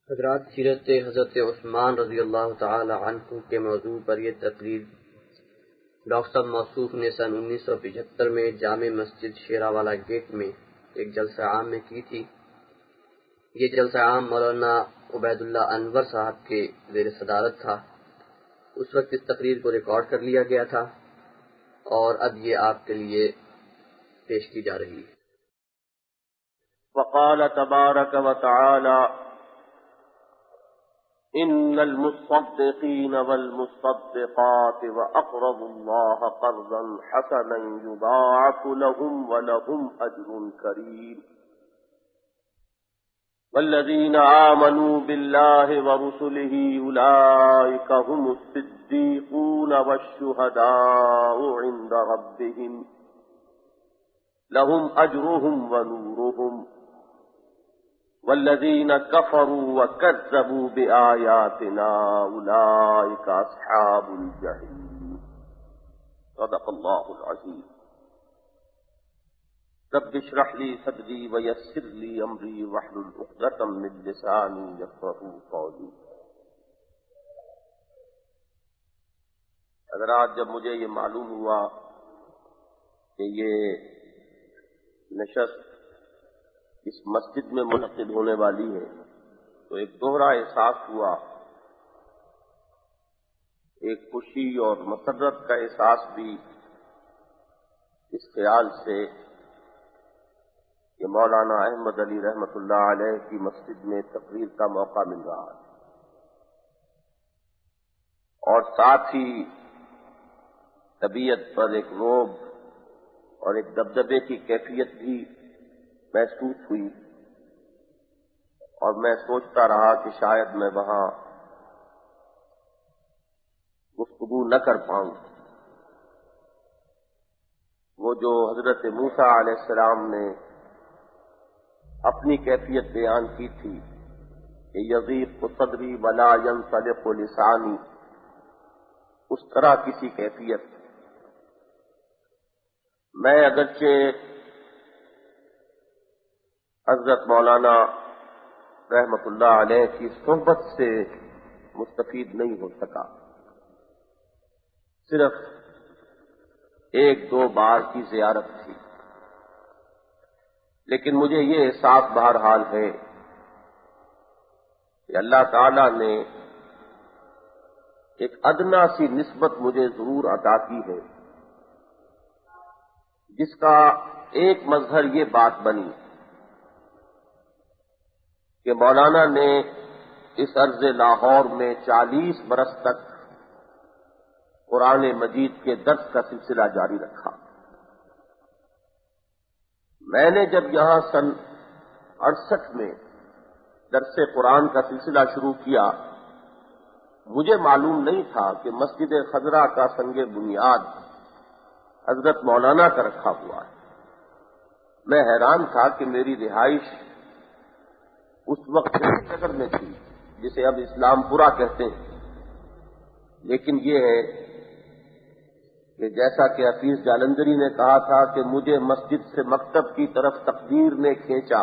حضرات، سیرت حضرت عثمان رضی اللہ تعالی عنہ کے موضوع پر یہ تقریر ڈاکٹر صاحب موصوف نے سن 1975 میں جامع مسجد شیراوالا گیٹ میں ایک جلسہ عام میں کی تھی۔ یہ جلسہ عام مولانا عبید اللہ انور صاحب کے زیر صدارت تھا۔ اس وقت اس تقریر کو ریکارڈ کر لیا گیا تھا اور اب یہ آپ کے لیے پیش کی جا رہی ہے۔ وقال تبارک و تعالی ان المصدقین والمصدقات واقرضوا الله قرضا حسنا يضاعف لهم ولهم اجر کریم والذین آمنوا بالله ورسله اولئک هم الصدیقون والشهداء عند ربهم لهم اجرهم ونورهم والذین کفروا وکذبوا بآیاتنا اولئک اصحاب الجحیم۔ صدق اللہ العظیم۔ رب اشرح لی صدری ویسر لی امری واحلل عقدۃ من لسانی یفقہوا قولی۔ حضرات، جب مجھے یہ معلوم ہوا کہ یہ نشست اس مسجد میں منعقد ہونے والی ہے تو ایک دوہرا احساس ہوا، ایک خوشی اور مسرت کا احساس بھی اس خیال سے کہ مولانا احمد علی رحمۃ اللہ علیہ کی مسجد میں تقریر کا موقع مل رہا ہے، اور ساتھ ہی طبیعت پر ایک رعب اور ایک دبدبے کی کیفیت بھی محسوس ہوئی، اور میں سوچتا رہا کہ شاید میں وہاں گفتگو نہ کر پاؤں۔ وہ جو حضرت موسیٰ علیہ السلام نے اپنی کیفیت بیان کی تھی کہ یضیق صدری ولا ینطلق لسانی، اس طرح کسی کیفیت میں اگرچہ حضرت مولانا رحمت اللہ علیہ کی صحبت سے مستفید نہیں ہو سکا، صرف ایک دو بار کی زیارت تھی، لیکن مجھے یہ احساس بہرحال ہے کہ اللہ تعالی نے ایک ادنا سی نسبت مجھے ضرور عطا کی ہے، جس کا ایک مظہر یہ بات بنی کہ مولانا نے اس عرض لاہور میں 40 برس تک قرآن مجید کے درس کا سلسلہ جاری رکھا۔ میں نے جب یہاں سن 68 میں درس قرآن کا سلسلہ شروع کیا، مجھے معلوم نہیں تھا کہ مسجد خضرا کا سنگ بنیاد حضرت مولانا کا رکھا ہوا ہے۔ میں حیران تھا کہ میری رہائش اس وقت نگر میں تھی، جسے اب اسلام پورہ کہتے ہیں، لیکن یہ ہے کہ جیسا کہ حفیظ جالندھری نے کہا تھا کہ مجھے مسجد سے مکتب کی طرف تقدیر نے کھینچا،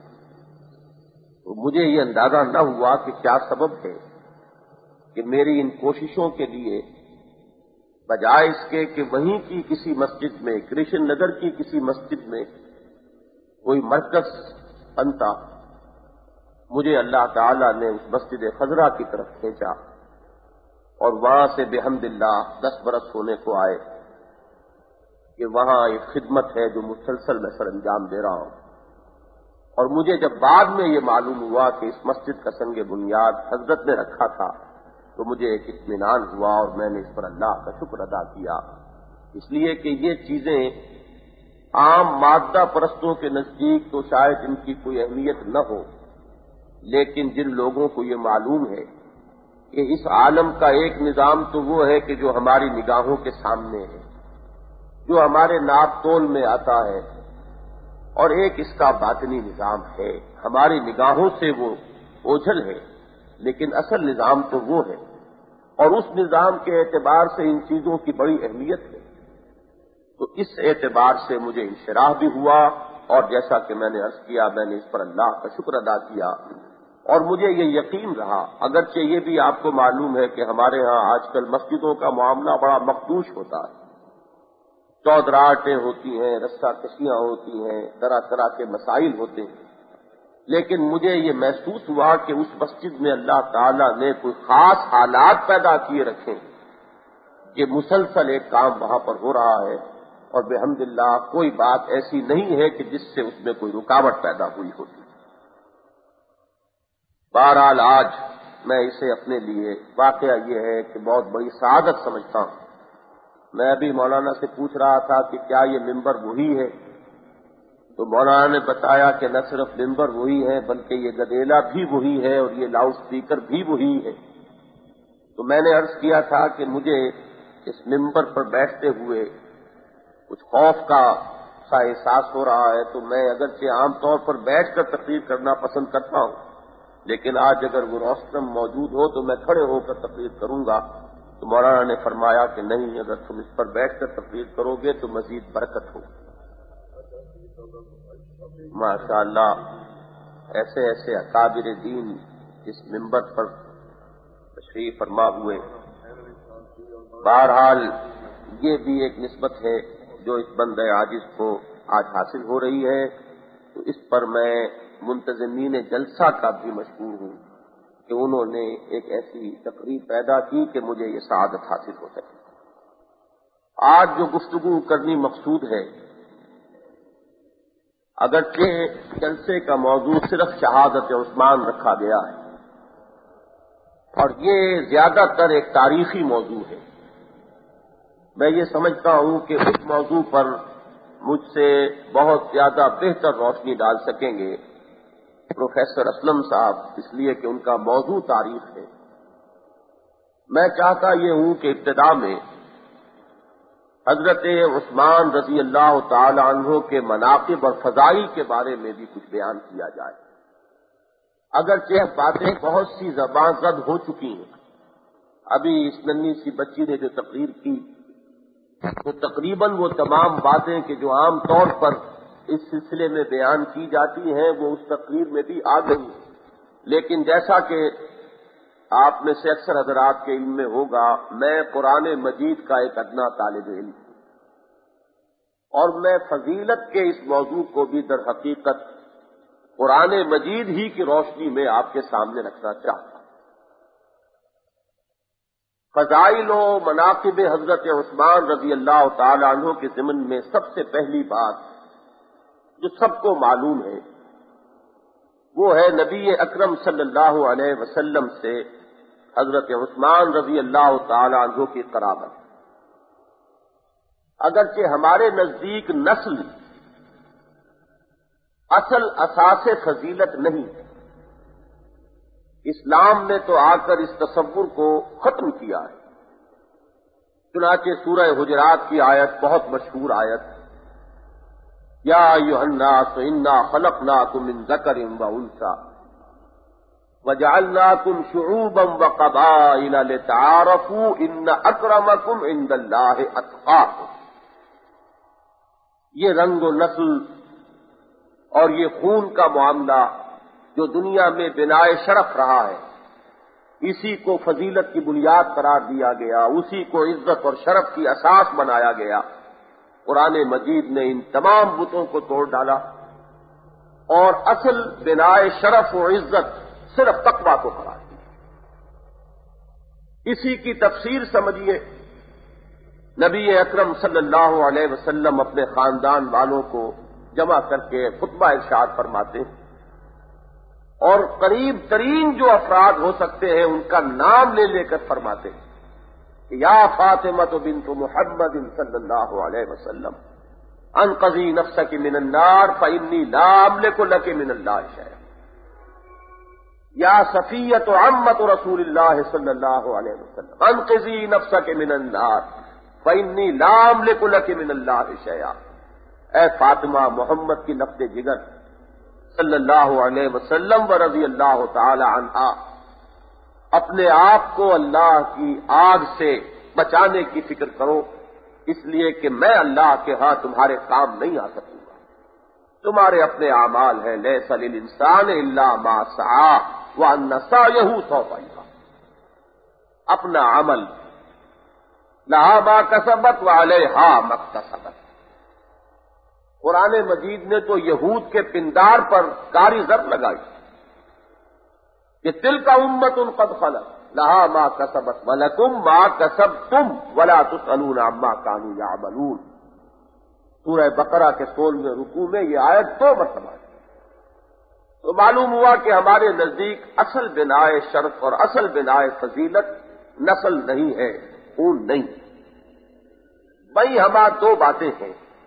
تو مجھے یہ اندازہ نہ ہوا کہ کیا سبب ہے کہ میری ان کوششوں کے لیے بجائے اس کے کہ وہیں کی کسی مسجد میں، کرشن نگر کی کسی مسجد میں کوئی مرکز بنتا، مجھے اللہ تعالی نے اس مسجد خضرا کی طرف کھینچا، اور وہاں سے بحمد اللہ 10 برس ہونے کو آئے کہ وہاں ایک خدمت ہے جو مسلسل میں سر انجام دے رہا ہوں۔ اور مجھے جب بعد میں یہ معلوم ہوا کہ اس مسجد کا سنگ بنیاد حضرت نے رکھا تھا تو مجھے ایک اطمینان ہوا، اور میں نے اس پر اللہ کا شکر ادا کیا، اس لیے کہ یہ چیزیں عام مادہ پرستوں کے نزدیک تو شاید ان کی کوئی اہمیت نہ ہو، لیکن جن لوگوں کو یہ معلوم ہے کہ اس عالم کا ایک نظام تو وہ ہے کہ جو ہماری نگاہوں کے سامنے ہے، جو ہمارے ناپ تول میں آتا ہے، اور ایک اس کا باطنی نظام ہے، ہماری نگاہوں سے وہ اوجھل ہے، لیکن اصل نظام تو وہ ہے، اور اس نظام کے اعتبار سے ان چیزوں کی بڑی اہمیت ہے۔ تو اس اعتبار سے مجھے انشراح بھی ہوا، اور جیسا کہ میں نے عرض کیا، میں نے اس پر اللہ کا شکر ادا کیا اور مجھے یہ یقین رہا، اگرچہ یہ بھی آپ کو معلوم ہے کہ ہمارے ہاں آج کل مسجدوں کا معاملہ بڑا مخدوش ہوتا ہے، چودراہٹیں ہوتی ہیں، رسہ کشیاں ہوتی ہیں، طرح طرح کے مسائل ہوتے ہیں، لیکن مجھے یہ محسوس ہوا کہ اس مسجد میں اللہ تعالیٰ نے کوئی خاص حالات پیدا کیے رکھے کہ مسلسل ایک کام وہاں پر ہو رہا ہے، اور بحمدللہ کوئی بات ایسی نہیں ہے کہ جس سے اس میں کوئی رکاوٹ پیدا ہوئی ہوتی۔ بہرحال آج میں اسے اپنے لیے واقعہ یہ ہے کہ بہت بڑی سعادت سمجھتا ہوں۔ میں ابھی مولانا سے پوچھ رہا تھا کہ کیا یہ ممبر وہی ہے، تو مولانا نے بتایا کہ نہ صرف ممبر وہی ہے بلکہ یہ گدیلا بھی وہی ہے اور یہ لاؤڈ اسپیکر بھی وہی ہے۔ تو میں نے عرض کیا تھا کہ مجھے اس ممبر پر بیٹھتے ہوئے کچھ خوف کا سا احساس ہو رہا ہے، تو میں اگرچہ عام طور پر بیٹھ کر تقریر کرنا پسند کرتا ہوں، لیکن آج اگر وہ روشنم موجود ہو تو میں کھڑے ہو کر تقریر کروں گا۔ تو مولانا نے فرمایا کہ نہیں، اگر تم اس پر بیٹھ کر تقریر کرو گے تو مزید برکت ہوگی۔ ماشاء اللہ، ایسے ایسے اکابر دین اس ممبر پر تشریف فرما ہوئے۔ بہرحال یہ بھی ایک نسبت ہے جو اس بندے عاجز کو آج حاصل ہو رہی ہے، تو اس پر میں منتظمین جلسہ کا بھی مشکور ہوں کہ انہوں نے ایک ایسی تقریب پیدا کی کہ مجھے یہ سعادت حاصل ہو سکے۔ آج جو گفتگو کرنی مقصود ہے، اگرچہ جلسے کا موضوع صرف شہادت عثمان رکھا گیا ہے اور یہ زیادہ تر ایک تاریخی موضوع ہے، میں یہ سمجھتا ہوں کہ اس موضوع پر مجھ سے بہت زیادہ بہتر روشنی ڈال سکیں گے پروفیسر اسلم صاحب، اس لیے کہ ان کا موضوع تاریخ ہے۔ میں چاہتا یہ ہوں کہ ابتدا میں حضرت عثمان رضی اللہ تعالی عنہ کے مناقب اور فضائل کے بارے میں بھی کچھ بیان کیا جائے۔ اگرچہ باتیں بہت سی زباں زد ہو چکی ہیں، ابھی اس ننھی سی بچی نے جو تقریر کی تو تقریباً وہ تمام باتیں کہ جو عام طور پر اس سلسلے میں بیان کی جاتی ہیں وہ اس تقریر میں بھی آ گئی، لیکن جیسا کہ آپ میں سے اکثر حضرات کے علم میں ہوگا، میں قرآن مجید کا ایک ادنا طالب علم ہوں، اور میں فضیلت کے اس موضوع کو بھی در حقیقت قرآن مجید ہی کی روشنی میں آپ کے سامنے رکھنا چاہتا ہوں۔ فضائل و مناقب حضرت عثمان رضی اللہ تعالی عنہ کے ضمن میں سب سے پہلی بات جو سب کو معلوم ہے وہ ہے نبی اکرم صلی اللہ علیہ وسلم سے حضرت عثمان رضی اللہ تعالی عنہ کی قرابت۔ اگرچہ ہمارے نزدیک نسل اصل اساس فضیلت نہیں، اسلام نے تو آ کر اس تصور کو ختم کیا ہے۔ چنانچہ سورہ حجرات کی آیت بہت مشہور آیت، یا ایھا الناس انا خلقناکم من ذکر و انثی وجعلناکم شعوبا وقبائل لتعارفوا ان اکرمکم عند اللہ اتقاکم۔ یہ رنگ و نسل اور یہ خون کا معاملہ جو دنیا میں بنائے شرف رہا ہے، اسی کو فضیلت کی بنیاد قرار دیا گیا، اسی کو عزت اور شرف کی اساس بنایا گیا۔ قرآن مجید نے ان تمام بتوں کو توڑ ڈالا اور اصل بنائے شرف و عزت صرف تقویٰ کو قرار دیا۔ اسی کی تفسیر سمجھیے، نبی اکرم صلی اللہ علیہ وسلم اپنے خاندان والوں کو جمع کر کے خطبہ ارشاد فرماتے ہیں، اور قریب ترین جو افراد ہو سکتے ہیں ان کا نام لے لے کر فرماتے ہیں کہ یا فاطمہ بنت محمد صلی اللہ علیہ وسلم انقذی نفسک من النار فانی لا املک لک من اللہ شیئا، یا صفیۃ عمۃ رسول اللہ صلی اللہ علیہ وسلم انقذی نفسک من النار فانی لا املک لک من اللہ شیئا۔ اے فاطمہ، محمد کی نفس جگر صلی اللہ علیہ وسلم و رضی اللہ تعالی عنہا، اپنے آپ کو اللہ کی آگ سے بچانے کی فکر کرو، اس لیے کہ میں اللہ کے ہاں تمہارے کام نہیں آ سکوں گا، تمہارے اپنے اعمال ہیں، لیس للانسان الا ما سعی، وَأَنَّ سَعْيَهُ سَوْفَ يُرَىٰ۔ اپنا عمل لہا ما کسبت وعلیہا ما اکتسبت۔ قرآن مجید نے تو یہود کے پندار پر کاری ضرب لگائی کہ تلک امت قد خلت لہا ما کسبت ولکم ما کسبتم ولا تسألون عما کانوا یعملون۔ سورہ بقرہ کے 16ویں رکوع میں یہ آیت 2 مرتبہ ہے۔ تو معلوم ہوا کہ ہمارے نزدیک اصل بنائے شرف اور اصل بنائے فضیلت نسل نہیں ہے، خون نہیں۔ بھائی ہمارا 2 باتیں ہیں،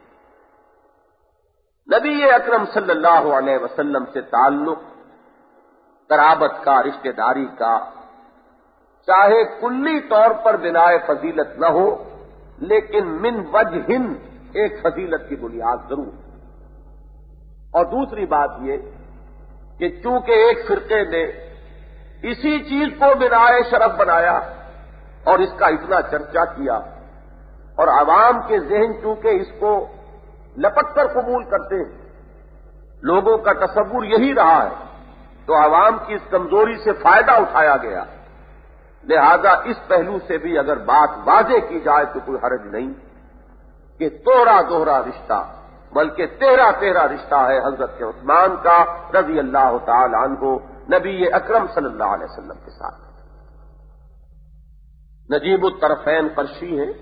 نبی اکرم صلی اللہ علیہ وسلم سے تعلق، قرابت کا، رشتہ داری کا، چاہے کلی طور پر بنائے فضیلت نہ ہو لیکن من وجہ ایک فضیلت کی بنیاد ضرور۔ اور دوسری بات یہ کہ چونکہ ایک فرقے نے اسی چیز کو بنائے شرف بنایا اور اس کا اتنا چرچا کیا اور عوام کے ذہن چونکہ اس کو لپٹ کر قبول کرتے ہیں، لوگوں کا تصور یہی رہا ہے، تو عوام کی اس کمزوری سے فائدہ اٹھایا گیا۔ لہذا اس پہلو سے بھی اگر بات واضح کی جائے تو کوئی حرج نہیں کہ دوہرا دوہرا رشتہ بلکہ 13 رشتہ ہے حضرت عثمان کا رضی اللہ تعالی عنہ نبی اکرم صلی اللہ علیہ وسلم کے ساتھ۔ نجیب الطرفین قرشی ہیں،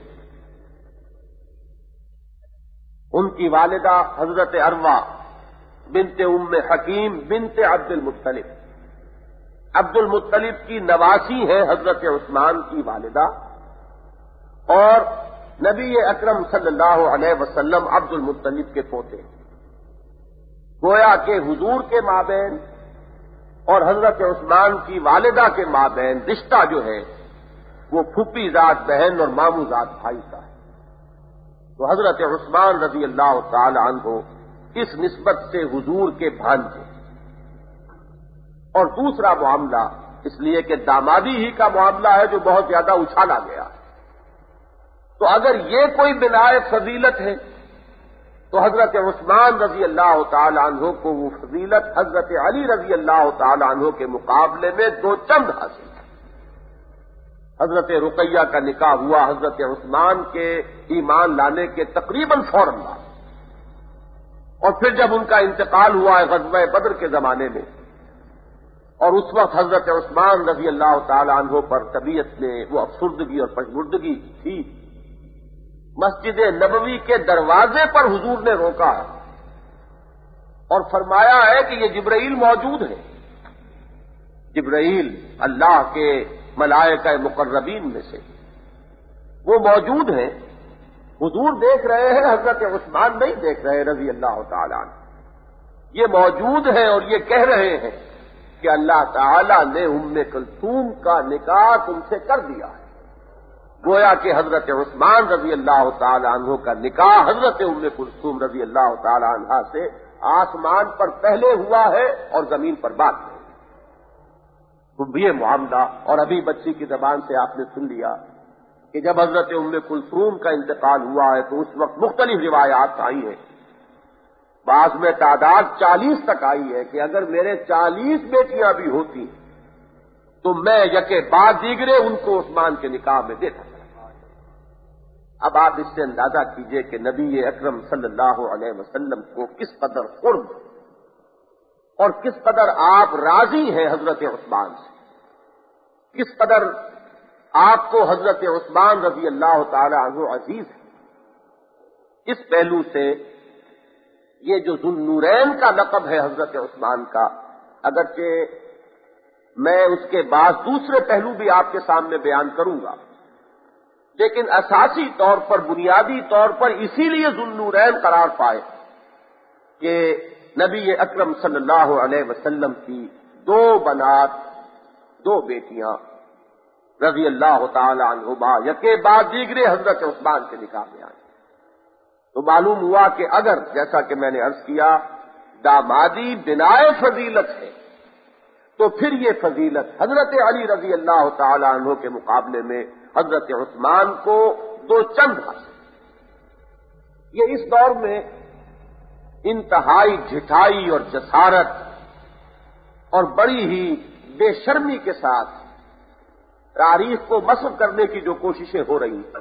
ان کی والدہ حضرت عروہ بنت ام حکیم بنت عبد المطلب، عبد المطلب کی نواسی ہے حضرت عثمان کی والدہ، اور نبی اکرم صلی اللہ علیہ وسلم عبد المطلب کے پوتے، گویا کہ حضور کے مابین اور حضرت عثمان کی والدہ کے مابین رشتہ جو ہے وہ پھوپھی ذات بہن اور ماموں ذات بھائی کا ہے۔ تو حضرت عثمان رضی اللہ تعالی عنہ اس نسبت سے حضور کے بھانجے۔ اور دوسرا معاملہ اس لیے کہ دامادی ہی کا معاملہ ہے جو بہت زیادہ اچھالا گیا، تو اگر یہ کوئی بنائے فضیلت ہے تو حضرت عثمان رضی اللہ تعالی عنہ کو وہ فضیلت حضرت علی رضی اللہ تعالی عنہ کے مقابلے میں 2 چند حاصل ہے۔ حضرت رقیہ کا نکاح ہوا حضرت عثمان کے ایمان لانے کے تقریباً فوراً بعد، اور پھر جب ان کا انتقال ہوا ہے غزوہ بدر کے زمانے میں، اور اس وقت حضرت عثمان رضی اللہ تعالی عنہ پر طبیعت میں وہ افسردگی اور پژمردگی تھی، مسجد نبوی کے دروازے پر حضور نے روکا ہے اور فرمایا ہے کہ یہ جبرائیل موجود ہے۔ جبرائیل اللہ کے ملائکہ مقربین میں سے وہ موجود ہیں، حضور دیکھ رہے ہیں، حضرت عثمان نہیں دیکھ رہے رضی اللہ تعالی عنہ، یہ موجود ہیں اور یہ کہہ رہے ہیں کہ اللہ تعالی نے ام کلثوم کا نکاح تم سے کر دیا ہے۔ گویا کہ حضرت عثمان رضی اللہ تعالی عنہ کا نکاح حضرت ام کلثوم رضی اللہ تعالی عنہ سے آسمان پر پہلے ہوا ہے اور زمین پر بعد میں۔ تو یہ معاملہ، اور ابھی بچی کی زبان سے آپ نے سن لیا کہ جب حضرت ام کلثوم کا انتقال ہوا ہے تو اس وقت مختلف روایات آئی ہیں، بعض میں تعداد 40 تک آئی ہے کہ اگر میرے 40 بیٹیاں بھی ہوتی تو میں یکے بعد دیگرے ان کو عثمان کے نکاح میں دیتا۔ اب آپ اس سے اندازہ کیجئے کہ نبی اکرم صلی اللہ علیہ وسلم کو کس قدر قرب اور کس قدر آپ راضی ہیں حضرت عثمان سے، کس قدر آپ کو حضرت عثمان رضی اللہ تعالی عنہ عزیز ہے۔ اس پہلو سے یہ جو ذو النورین کا لقب ہے حضرت عثمان کا، اگرچہ میں اس کے بعد دوسرے پہلو بھی آپ کے سامنے بیان کروں گا، لیکن اساسی طور پر، بنیادی طور پر اسی لیے ذو النورین قرار پائے کہ نبی اکرم صلی اللہ علیہ وسلم کی 2 بنات، 2 بیٹیاں رضی اللہ تعالی عنہما یکے بعد دیگرے حضرت عثمان کے نکاح میں آئیں۔ تو معلوم ہوا کہ اگر جیسا کہ میں نے عرض کیا دامادی بنائے فضیلت ہے تو پھر یہ فضیلت حضرت علی رضی اللہ تعالی عنہ کے مقابلے میں حضرت عثمان کو 2 چند حاصل۔ یہ اس دور میں انتہائی جھٹائی اور جسارت اور بڑی ہی بے شرمی کے ساتھ تاریخ کو مسخ کرنے کی جو کوششیں ہو رہی ہیں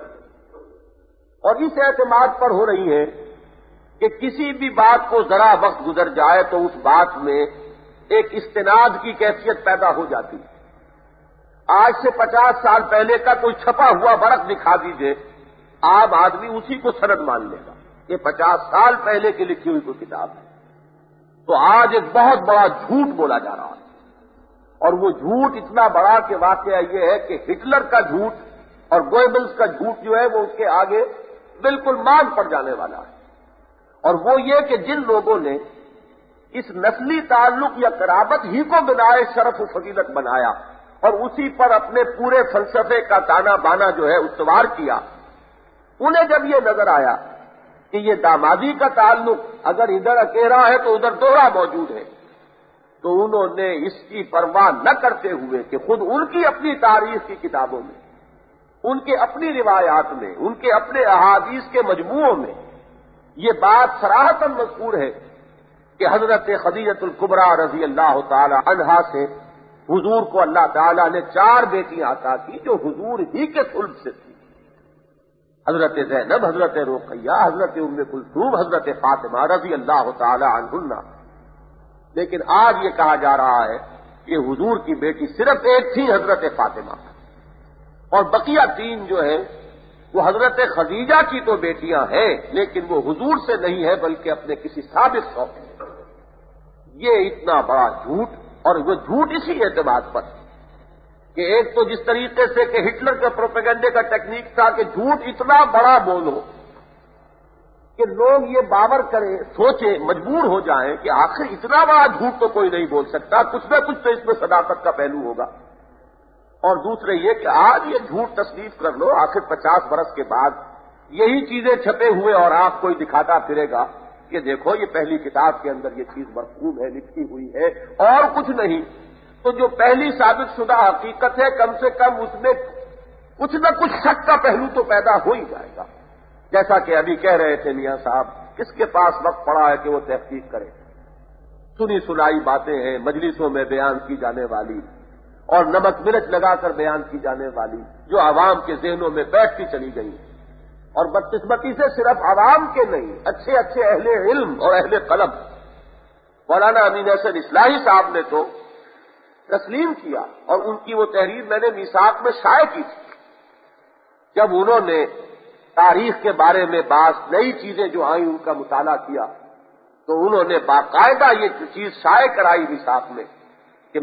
اور اس اعتماد پر ہو رہی ہیں کہ کسی بھی بات کو ذرا وقت گزر جائے تو اس بات میں ایک استناد کی کیفیت پیدا ہو جاتی ہے۔ آج سے 50 سال پہلے کا کوئی چھپا ہوا ورق دکھا دیجئے، عام آدمی اسی کو سند مان لے گا۔ یہ 50 سال پہلے کی لکھی ہوئی کوئی کتاب ہے۔ تو آج ایک بہت بڑا جھوٹ بولا جا رہا ہے، اور وہ جھوٹ اتنا بڑا کہ واقعہ یہ ہے کہ ہٹلر کا جھوٹ اور گوئبلز کا جھوٹ جو ہے وہ اس کے آگے بالکل مانگ پڑ جانے والا ہے۔ اور وہ یہ کہ جن لوگوں نے اس نسلی تعلق یا قرابت ہی کو بنائے شرف و فضیلت بنایا اور اسی پر اپنے پورے فلسفے کا تانا بانا جو ہے استوار کیا، انہیں جب یہ نظر آیا کہ یہ دامادی کا تعلق اگر ادھر اکیرا ہے تو ادھر دوہرا موجود ہے، تو انہوں نے اس کی پرواہ نہ کرتے ہوئے کہ خود ان کی اپنی تاریخ کی کتابوں میں، ان کے اپنی روایات میں، ان کے اپنے احادیث کے مجموعوں میں یہ بات صراحتاً مذکور ہے کہ حضرت خدیجہ الکبریٰ رضی اللہ تعالی عنہا سے حضور کو اللہ تعالیٰ نے 4 بیٹیاں عطا کی جو حضور ہی کے صلب سے تھی۔ حضرت زینب، حضرت رقیہ، حضرت ام کلثوم، حضرت فاطمہ رضی اللہ تعالی عنہن۔ لیکن آج یہ کہا جا رہا ہے کہ حضور کی بیٹی صرف ایک تھی، حضرت فاطمہ، اور بقیہ 3 جو ہے وہ حضرت خدیجہ کی تو بیٹیاں ہیں لیکن وہ حضور سے نہیں ہے بلکہ اپنے کسی سابق شوق سے۔ یہ اتنا بڑا جھوٹ، اور وہ جھوٹ اسی اعتبار پر کہ ایک تو جس طریقے سے کہ ہٹلر کے پروپیگنڈے کا ٹیکنیک تھا کہ جھوٹ اتنا بڑا بولو کہ لوگ یہ باور کریں، سوچیں، مجبور ہو جائیں کہ آخر اتنا بڑا جھوٹ تو کوئی نہیں بول سکتا، کچھ نہ کچھ تو اس میں صداقت کا پہلو ہوگا۔ اور دوسرے یہ کہ آج یہ جھوٹ تصدیق کر لو، آخر 50 برس کے بعد یہی چیزیں چھپے ہوئے اور آپ کوئی دکھاتا پھرے گا کہ دیکھو یہ پہلی کتاب کے اندر یہ چیز مرقوم ہے، لکھی ہوئی ہے اور کچھ نہیں، تو جو پہلی ثابت شدہ حقیقت ہے کم سے کم اس میں کچھ نہ کچھ شک کا پہلو تو پیدا ہو ہی جائے گا۔ جیسا کہ ابھی کہہ رہے تھے میاں صاحب، کس کے پاس وقت پڑا ہے کہ وہ تحقیق کرے؟ سنی سنائی باتیں ہیں مجلسوں میں بیان کی جانے والی اور نمک مرچ لگا کر بیان کی جانے والی، جو عوام کے ذہنوں میں بیٹھتی چلی گئی، اور بدقسمتی سے صرف عوام کے نہیں، اچھے اچھے اہل علم اور اہل قلم، مولانا امین احسن اصلاحی صاحب نے تو تسلیم کیا، اور ان کی وہ تحریر میں نے میثاق میں شائع کی تھی۔ جب انہوں نے تاریخ کے بارے میں بعض نئی چیزیں جو آئیں ان کا مطالعہ کیا تو انہوں نے باقاعدہ یہ چیز شائع کرائی میثاق میں کہ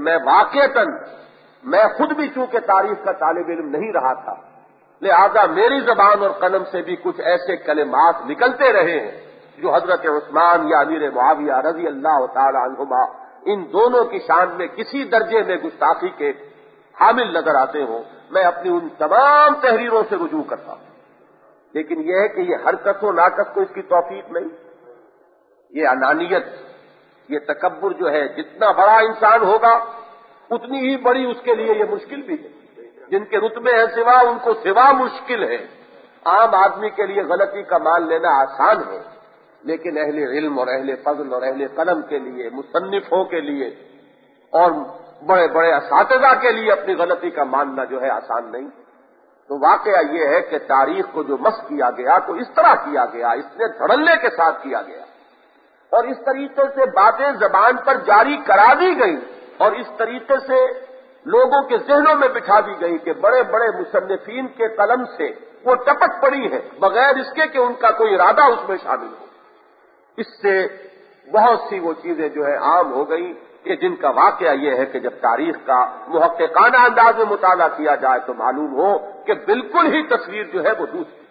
میں خود بھی چونکہ تاریخ کا طالب علم نہیں رہا تھا، لہذا میری زبان اور قلم سے بھی کچھ ایسے کلمات نکلتے رہے ہیں جو حضرت عثمان یا امیر معاویہ رضی اللہ تعالی عنہما ان دونوں کی شان میں کسی درجے میں گستاخی کے حامل نظر آتے ہوں، میں اپنی ان تمام تحریروں سے رجوع کرتا ہوں۔ لیکن یہ ہے کہ یہ حرکت و ناقص کو اس کی توفیق نہیں، یہ انانیت، یہ تکبر جو ہے، جتنا بڑا انسان ہوگا اتنی ہی بڑی اس کے لیے یہ مشکل بھی ہے۔ جن کے رتبے ہیں سوا، ان کو سوا مشکل ہے۔ عام آدمی کے لیے غلطی کا مان لینا آسان ہے، لیکن اہل علم اور اہل فضل اور اہل قلم کے لیے، مصنفوں کے لیے اور بڑے بڑے اساتذہ کے لیے اپنی غلطی کا ماننا جو ہے آسان نہیں۔ تو واقعہ یہ ہے کہ تاریخ کو جو مسخ کیا گیا تو اس طرح کیا گیا، اس نے دھڑلے کے ساتھ کیا گیا، اور اس طریقے سے باتیں زبان پر جاری کرا دی گئی، اور اس طریقے سے لوگوں کے ذہنوں میں بٹھا دی گئی کہ بڑے بڑے مصنفین کے قلم سے وہ ٹپک پڑی ہے بغیر اس کے کہ ان کا کوئی ارادہ اس میں شامل ہو۔ اس سے بہت سی وہ چیزیں جو ہے عام ہو گئی کہ جن کا واقعہ یہ ہے کہ جب تاریخ کا محققانہ انداز میں مطالعہ کیا جائے تو معلوم ہو کہ بالکل ہی تصویر جو ہے وہ دوسری۔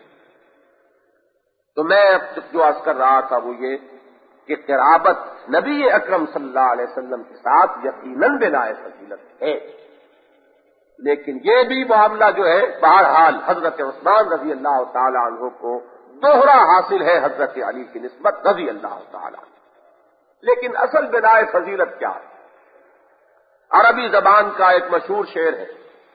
تو میں جو عرض کر رہا تھا وہ یہ کہ قرابت نبی اکرم صلی اللہ علیہ وسلم کے ساتھ یقیناً بلا فضیلت ہے، لیکن یہ بھی معاملہ جو ہے بہرحال حضرت عثمان رضی اللہ تعالی عنہ کو دوہرا حاصل ہے حضرت علی کی نسبت رضی اللہ تعالی عنہ۔ لیکن اصل بلا فضیلت کیا ہے؟ عربی زبان کا ایک مشہور شعر ہے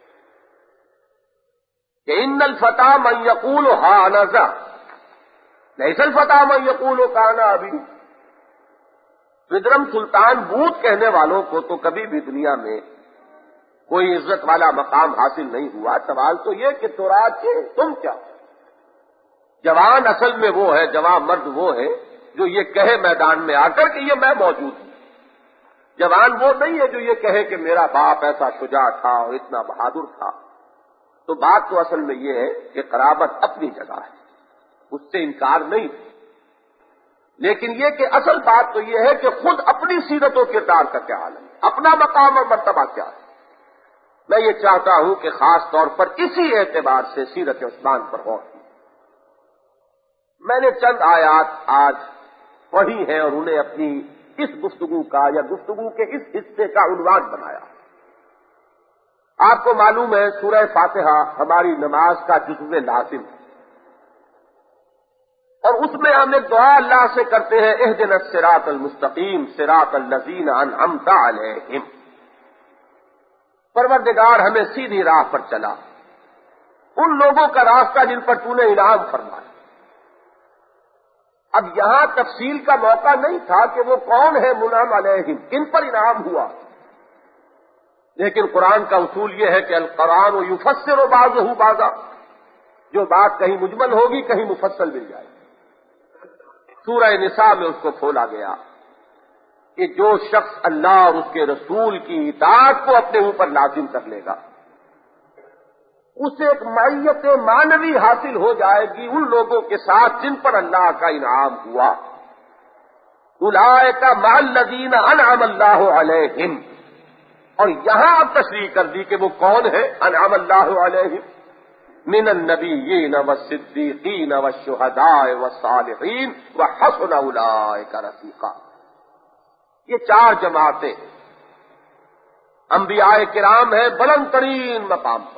کہ ان الفتى من يقول ها انا ذا ليس الفتى من يقول كان ابي۔ ودرم سلطان بوت کہنے والوں کو تو کبھی بھی دنیا میں کوئی عزت والا مقام حاصل نہیں ہوا. سوال تو یہ کہ تورات کے تم کیا؟ جوان اصل میں وہ ہے، جوان مرد وہ ہے جو یہ کہے میدان میں آ کر کہ یہ میں موجود ہوں. جوان وہ نہیں ہے جو یہ کہے کہ میرا باپ ایسا شجاع تھا اور اتنا بہادر تھا. تو بات تو اصل میں یہ ہے کہ قرابت اپنی جگہ ہے، اس سے انکار نہیں، لیکن یہ کہ اصل بات تو یہ ہے کہ خود اپنی سیرت و کردار کا کیا حال ہے، اپنا مقام اور مرتبہ کیا ہے. میں یہ چاہتا ہوں کہ خاص طور پر اسی اعتبار سے سیرت عثمان پر غور کی. میں نے چند آیات آج پڑھی ہیں اور انہیں اپنی اس گفتگو کا یا گفتگو کے اس حصے کا عنوان بنایا. آپ کو معلوم ہے سورہ فاتحہ ہماری نماز کا جزو لازم ہے، اور اس میں ہم ایک دعا اللہ سے کرتے ہیں، اہدنا الصراط المستقیم صراط الذین انعمت علیہم. پروردگار ہمیں سیدھی راہ پر چلا، ان لوگوں کا راستہ جن پر تو نے انعام فرمایا. اب یہاں تفصیل کا موقع نہیں تھا کہ وہ کون ہے منعم علیہم، کن پر انعام ہوا، لیکن قرآن کا اصول یہ ہے کہ القرآن یفسر بعضہ بعضا، جو بات کہیں مجمل ہوگی کہیں مفصل مل جائے. سورہ نساء میں اس کو کھولا گیا کہ جو شخص اللہ اور اس کے رسول کی اطاعت کو اپنے اوپر لازم کر لے گا اسے ایک معیت معنوی حاصل ہو جائے گی ان لوگوں کے ساتھ جن پر اللہ کا انعام ہوا. اولئک مع الذین انعم اللہ علیہم، اور یہاں اب تشریح کر دی کہ وہ کون ہے انعم اللہ علیہم، من النبیین والصدیقین والشہداء والصالحین وحسن اولئک رفیقا. یہ چار جماعتیں انبیاء کرام ہیں بلند ترین مقام پر.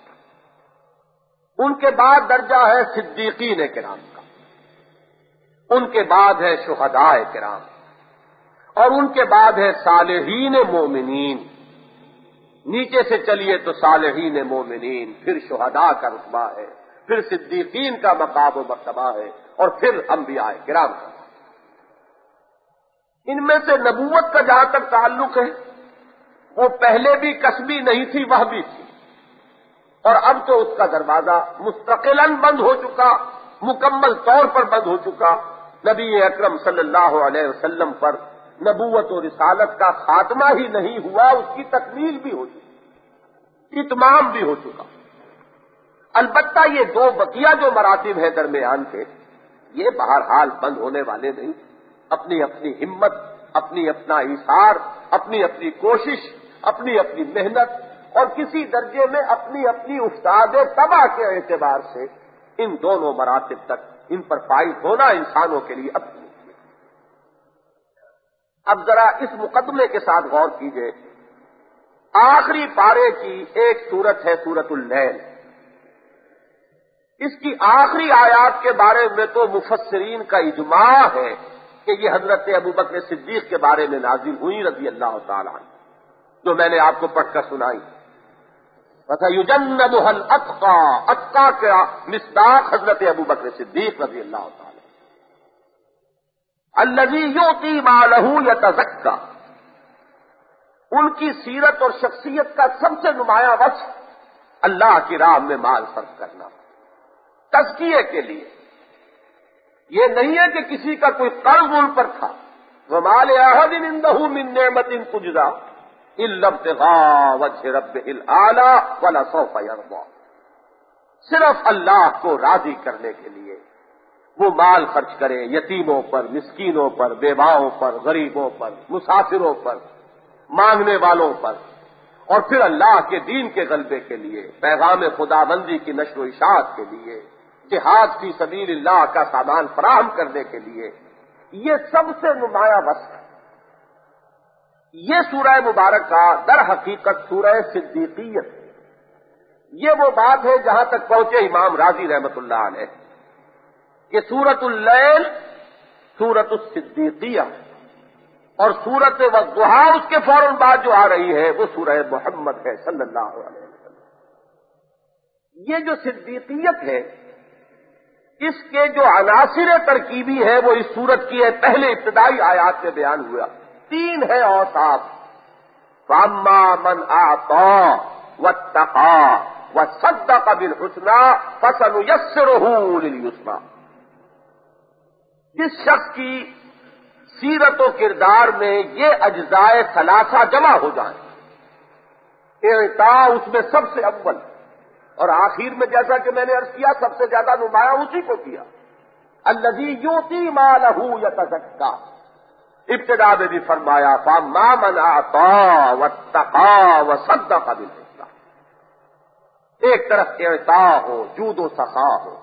ان کے بعد درجہ ہے صدیقین کرام کا، ان کے بعد ہے شہداء کرام، اور ان کے بعد ہے صالحین مومنین. نیچے سے چلیے تو صالحین مومنین، پھر شہداء کا رتبہ ہے، پھر صدیقین کا مقام و مرتبہ ہے، اور پھر انبیاء کرام کا. ان میں سے نبوت کا جہاں تک تعلق ہے وہ پہلے بھی کسبی نہیں تھی، وہ بھی تھی، اور اب تو اس کا دروازہ مستقلاً بند ہو چکا، مکمل طور پر بند ہو چکا. نبی اکرم صلی اللہ علیہ وسلم پر نبوت و رسالت کا خاتمہ ہی نہیں ہوا، اس کی تکمیل بھی ہو چکی، اتمام بھی ہو چکا. البتہ یہ دو بقیہ جو مراتب ہیں درمیان کے، یہ بہرحال بند ہونے والے نہیں. اپنی اپنی ہمت، اپنی اپنا ایثار، اپنی اپنی کوشش، اپنی اپنی محنت، اور کسی درجے میں اپنی اپنی استاد طبع کے اعتبار سے ان دونوں مراتب تک ان پر فائز ہونا انسانوں کے لیے اب ممکن ہے. اب ذرا اس مقدمے کے ساتھ غور کیجئے. آخری پارے کی ایک سورت ہے سورۃ اللیل. اس کی آخری آیات کے بارے میں تو مفسرین کا اجماع ہے کہ یہ حضرت ابوبکر صدیق کے بارے میں نازل ہوئی رضی اللہ تعالیٰ عنہ، جو میں نے آپ کو پڑھ کر سنائی. فَسَيُجَنَّبُهَا الْأَتْقَى، اتقیٰ کا مصداق حضرت ابوبکر صدیق رضی اللہ تعالیٰ. الَّذِي يُؤْتِي مَالَهُ يَتَزَكَّى، ان کی سیرت اور شخصیت کا سب سے نمایاں وصف اللہ کی راہ میں مال صرف کرنا، تزکیے کے لیے. یہ نہیں ہے کہ کسی کا کوئی قرض ان پر تھا. وَمَا لِأَحَدٍ عِندَهُ مِن نِّعْمَةٍ تُجْزَىٰ إِلَّا ابْتِغَاءَ وَجْهِ رَبِّهِ الْأَعْلَىٰ وَلَسَوْفَ يَرْضَىٰ. صرف اللہ کو راضی کرنے کے لیے وہ مال خرچ کرے، یتیموں پر، مسکینوں پر، بیواؤں پر، غریبوں پر، مسافروں پر، مانگنے والوں پر، اور پھر اللہ کے دین کے غلبے کے لیے، پیغام خداوندی کی نشر و اشاعت کے لیے، جہاد فی سبیل اللہ کا سامان فراہم کرنے کے لیے. یہ سب سے نمایاں وصف ہے. یہ سورہ مبارکہ در حقیقت سورہ صدیقیت ہے. یہ وہ بات ہے جہاں تک پہنچے امام راضی رحمت اللہ علیہ کہ سورۃ اللیل سورۃ الصدیقیہ، اور سورۃ والضحیٰ اس کے فوراً بعد جو آ رہی ہے وہ سورہ محمد ہے صلی اللہ علیہ وسلم. یہ جو صدیقیت ہے اس کے جو عناصر ترکیبی ہے وہ اس سورت کی ہے پہلے ابتدائی آیات میں بیان ہوا. 3 ہے اوصاف. فَأَمَّا مَنْ أَعْطَىٰ وَاتَّقَىٰ وَصَدَّقَ بِالْحُسْنَىٰ فَسَنُيَسِّرُهُ لِلْيُسْرَىٰ۔ جس شخص کی سیرت و کردار میں یہ اجزائے ثلاثہ جمع ہو جائیں، اعطاء اس میں سب سے اول اور آخر میں جیسا کہ میں نے عرض کیا سب سے زیادہ نمایاں اسی کو کیا، الذی یؤتی مالہ یتزکیٰ۔ ابتدا میں بھی فرمایا فَأَمَّا مَنْ أَعْطَىٰ وَاتَّقَىٰ وَصَدَّقَ بِالْحُسْنَىٰ۔ ایک طرف اعطاء ہو، جود و سخا ہو،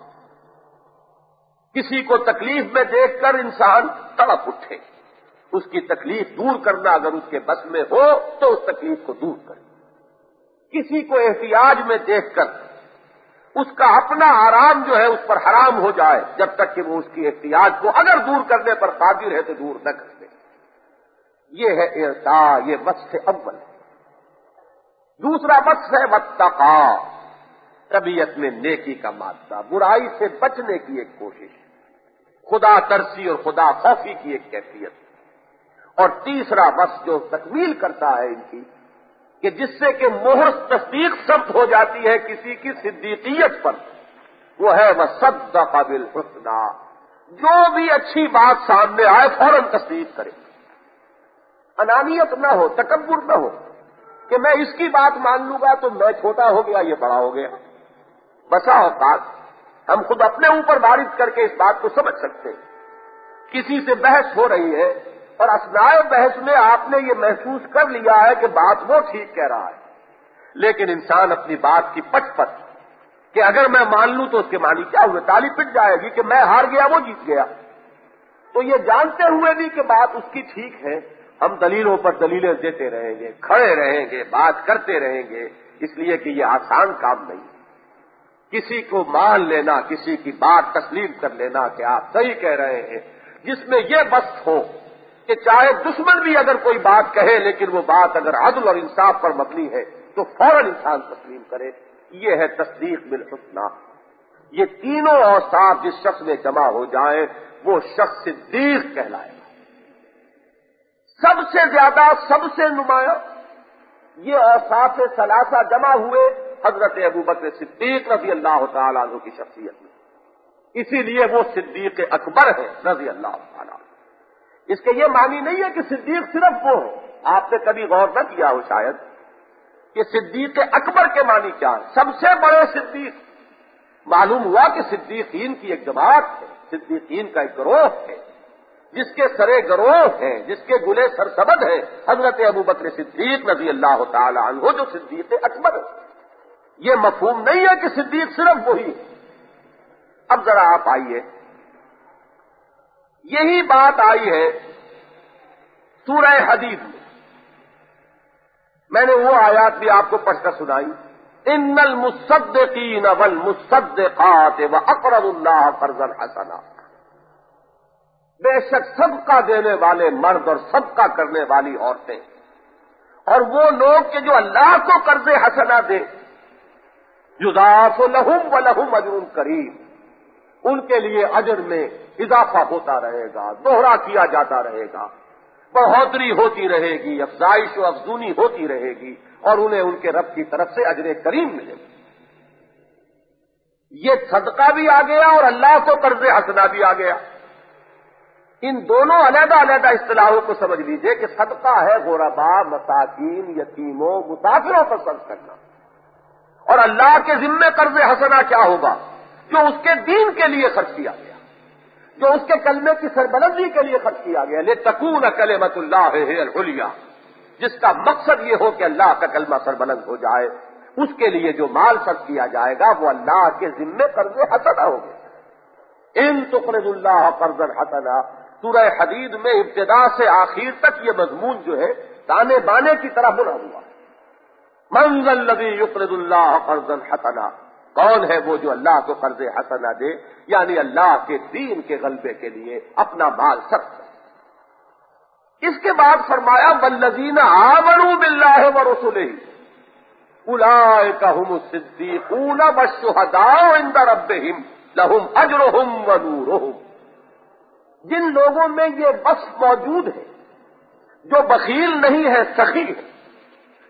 کسی کو تکلیف میں دیکھ کر انسان تڑپ اٹھے، اس کی تکلیف دور کرنا اگر اس کے بس میں ہو تو اس تکلیف کو دور کرے، کسی کو احتیاج میں دیکھ کر اس کا اپنا آرام جو ہے اس پر حرام ہو جائے جب تک کہ وہ اس کی احتیاج کو اگر دور کرنے پر قادر ہے تو دور نہ کر دے، یہ ہے اعطاء، یہ وصف اول ہے۔ دوسرا وصف ہے واتقیٰ، طبیعت میں نیکی کا مادہ، برائی سے بچنے کی ایک کوشش، خدا ترسی اور خدا خوفی کی ایک کیفیت۔ اور تیسرا وصف جو تکمیل کرتا ہے ان کی کہ جس سے کہ مہر تصدیق ثبت ہو جاتی ہے کسی کی صدیقیت پر، وہ ہے وصدق بالحسنیٰ، جو بھی اچھی بات سامنے آئے فوراً تصدیق کرے، انانیت نہ ہو، تکبر نہ ہو کہ میں اس کی بات مان لوں گا تو میں چھوٹا ہو گیا یہ بڑا ہو گیا۔ بسا اوقات ہم خود اپنے اوپر وارد کر کے اس بات کو سمجھ سکتے ہیں، کسی سے بحث ہو رہی ہے اور اثناء بحث میں آپ نے یہ محسوس کر لیا ہے کہ بات وہ ٹھیک کہہ رہا ہے، لیکن انسان اپنی بات کی پٹ پٹ کہ اگر میں مان لوں تو اس کے معنی کیا ہوئے، تالی پٹ جائے گی کہ میں ہار گیا وہ جیت گیا۔ تو یہ جانتے ہوئے بھی کہ بات اس کی ٹھیک ہے، ہم دلیلوں پر دلیلیں دیتے رہیں گے، کھڑے رہیں گے، بات کرتے رہیں گے، اس لیے کہ یہ آسان کام نہیں۔ کسی کو مان لینا، کسی کی بات تسلیم کر لینا کہ آپ صحیح کہہ رہے ہیں، جس میں یہ وصف ہو کہ چاہے دشمن بھی اگر کوئی بات کہے لیکن وہ بات اگر عدل اور انصاف پر مبنی ہے تو فوراً انسان تسلیم کرے، یہ ہے تصدیق بالحسنیٰ۔ یہ تینوں اوصاف جس شخص میں جمع ہو جائیں وہ شخص صدیق کہلائے گا۔ سب سے زیادہ، سب سے نمایاں یہ اوصاف ثلاثہ جمع ہوئے حضرت ابوبکر صدیق رضی اللہ تعالیٰ عنہ کی شخصیت میں، اسی لیے وہ صدیق اکبر ہے رضی اللہ تعالیٰ عنہ۔ اس کے یہ معنی نہیں ہے کہ صدیق صرف وہ ہو، آپ نے کبھی غور نہ کیا ہو شاید کہ صدیق اکبر کے معنی کیا ہے، سب سے بڑے صدیق۔ معلوم ہوا کہ صدیقین کی ایک جماعت ہے، صدیقین کا ایک گروہ ہے، جس کے سرے گروہ ہیں، جس کے گلے سرسبد ہیں حضرت ابوبکر صدیق رضی اللہ تعالی عنہ جو صدیق اکبر ہے۔ یہ مفہوم نہیں ہے کہ صدیق صرف وہی ہے۔ اب ذرا آپ آئیے، یہی بات آئی ہے سورہ حدید میں نے وہ آیات بھی آپ کو پڑھ کر سنائی، ان المصدقین والمصدقات واقرضوا اللہ قرضا حسنا، بے شک صدقہ دینے والے مرد اور صدقہ کرنے والی عورتیں اور وہ لوگ کہ جو اللہ کو قرض حسنہ دے، یضاعف لہم ولہم اجر کریم، ان کے لیے اجر میں اضافہ ہوتا رہے گا، دوہرا کیا جاتا رہے گا، بڑھوتری ہوتی رہے گی، افزائش و افزونی ہوتی رہے گی، اور انہیں ان کے رب کی طرف سے اجر کریم ملے گا۔ یہ صدقہ بھی آ گیا اور اللہ کو قرض حسنہ بھی آ گیا۔ ان دونوں علیحدہ علیحدہ اصطلاحوں کو سمجھ لیجئے کہ صدقہ ہے غرباء، مساکین، یتیموں، مسافروں پر خرچ کرنا، اور اللہ کے ذمے قرض حسنہ کیا ہوگا؟ جو اس کے دین کے لیے خرچ کیا گیا، جو اس کے کلمے کی سربلندی کے لیے خرچ کیا گیا، لتکون کلمۃ اللہ ہی العلیٰ، جس کا مقصد یہ ہو کہ اللہ کا کلمہ سربلند ہو جائے، اس کے لیے جو مال خرچ کیا جائے گا وہ اللہ کے ذمے قرض حسنہ ہوگا۔ ان تقرضوا اللہ قرضا حسنا، سورہ حدید میں ابتدا سے آخر تک یہ مضمون جو ہے تانے بانے کی طرح بنا ہوا ہے۔ من ذا الذی یقرض اللہ قرضا حسنا، کون ہے وہ جو اللہ کو قرض حسنہ دے، یعنی اللہ کے دین کے غلبے کے لیے اپنا مال صرف کرے۔ اس کے بعد فرمایا والذین آمنوا باللہ ورسلہ اولئک هم الصدیقون والشہداء عند ربہم لہم اجرہم ونورہم، جن لوگوں میں یہ وصف موجود ہے، جو بخیل نہیں ہے، سخی ہے،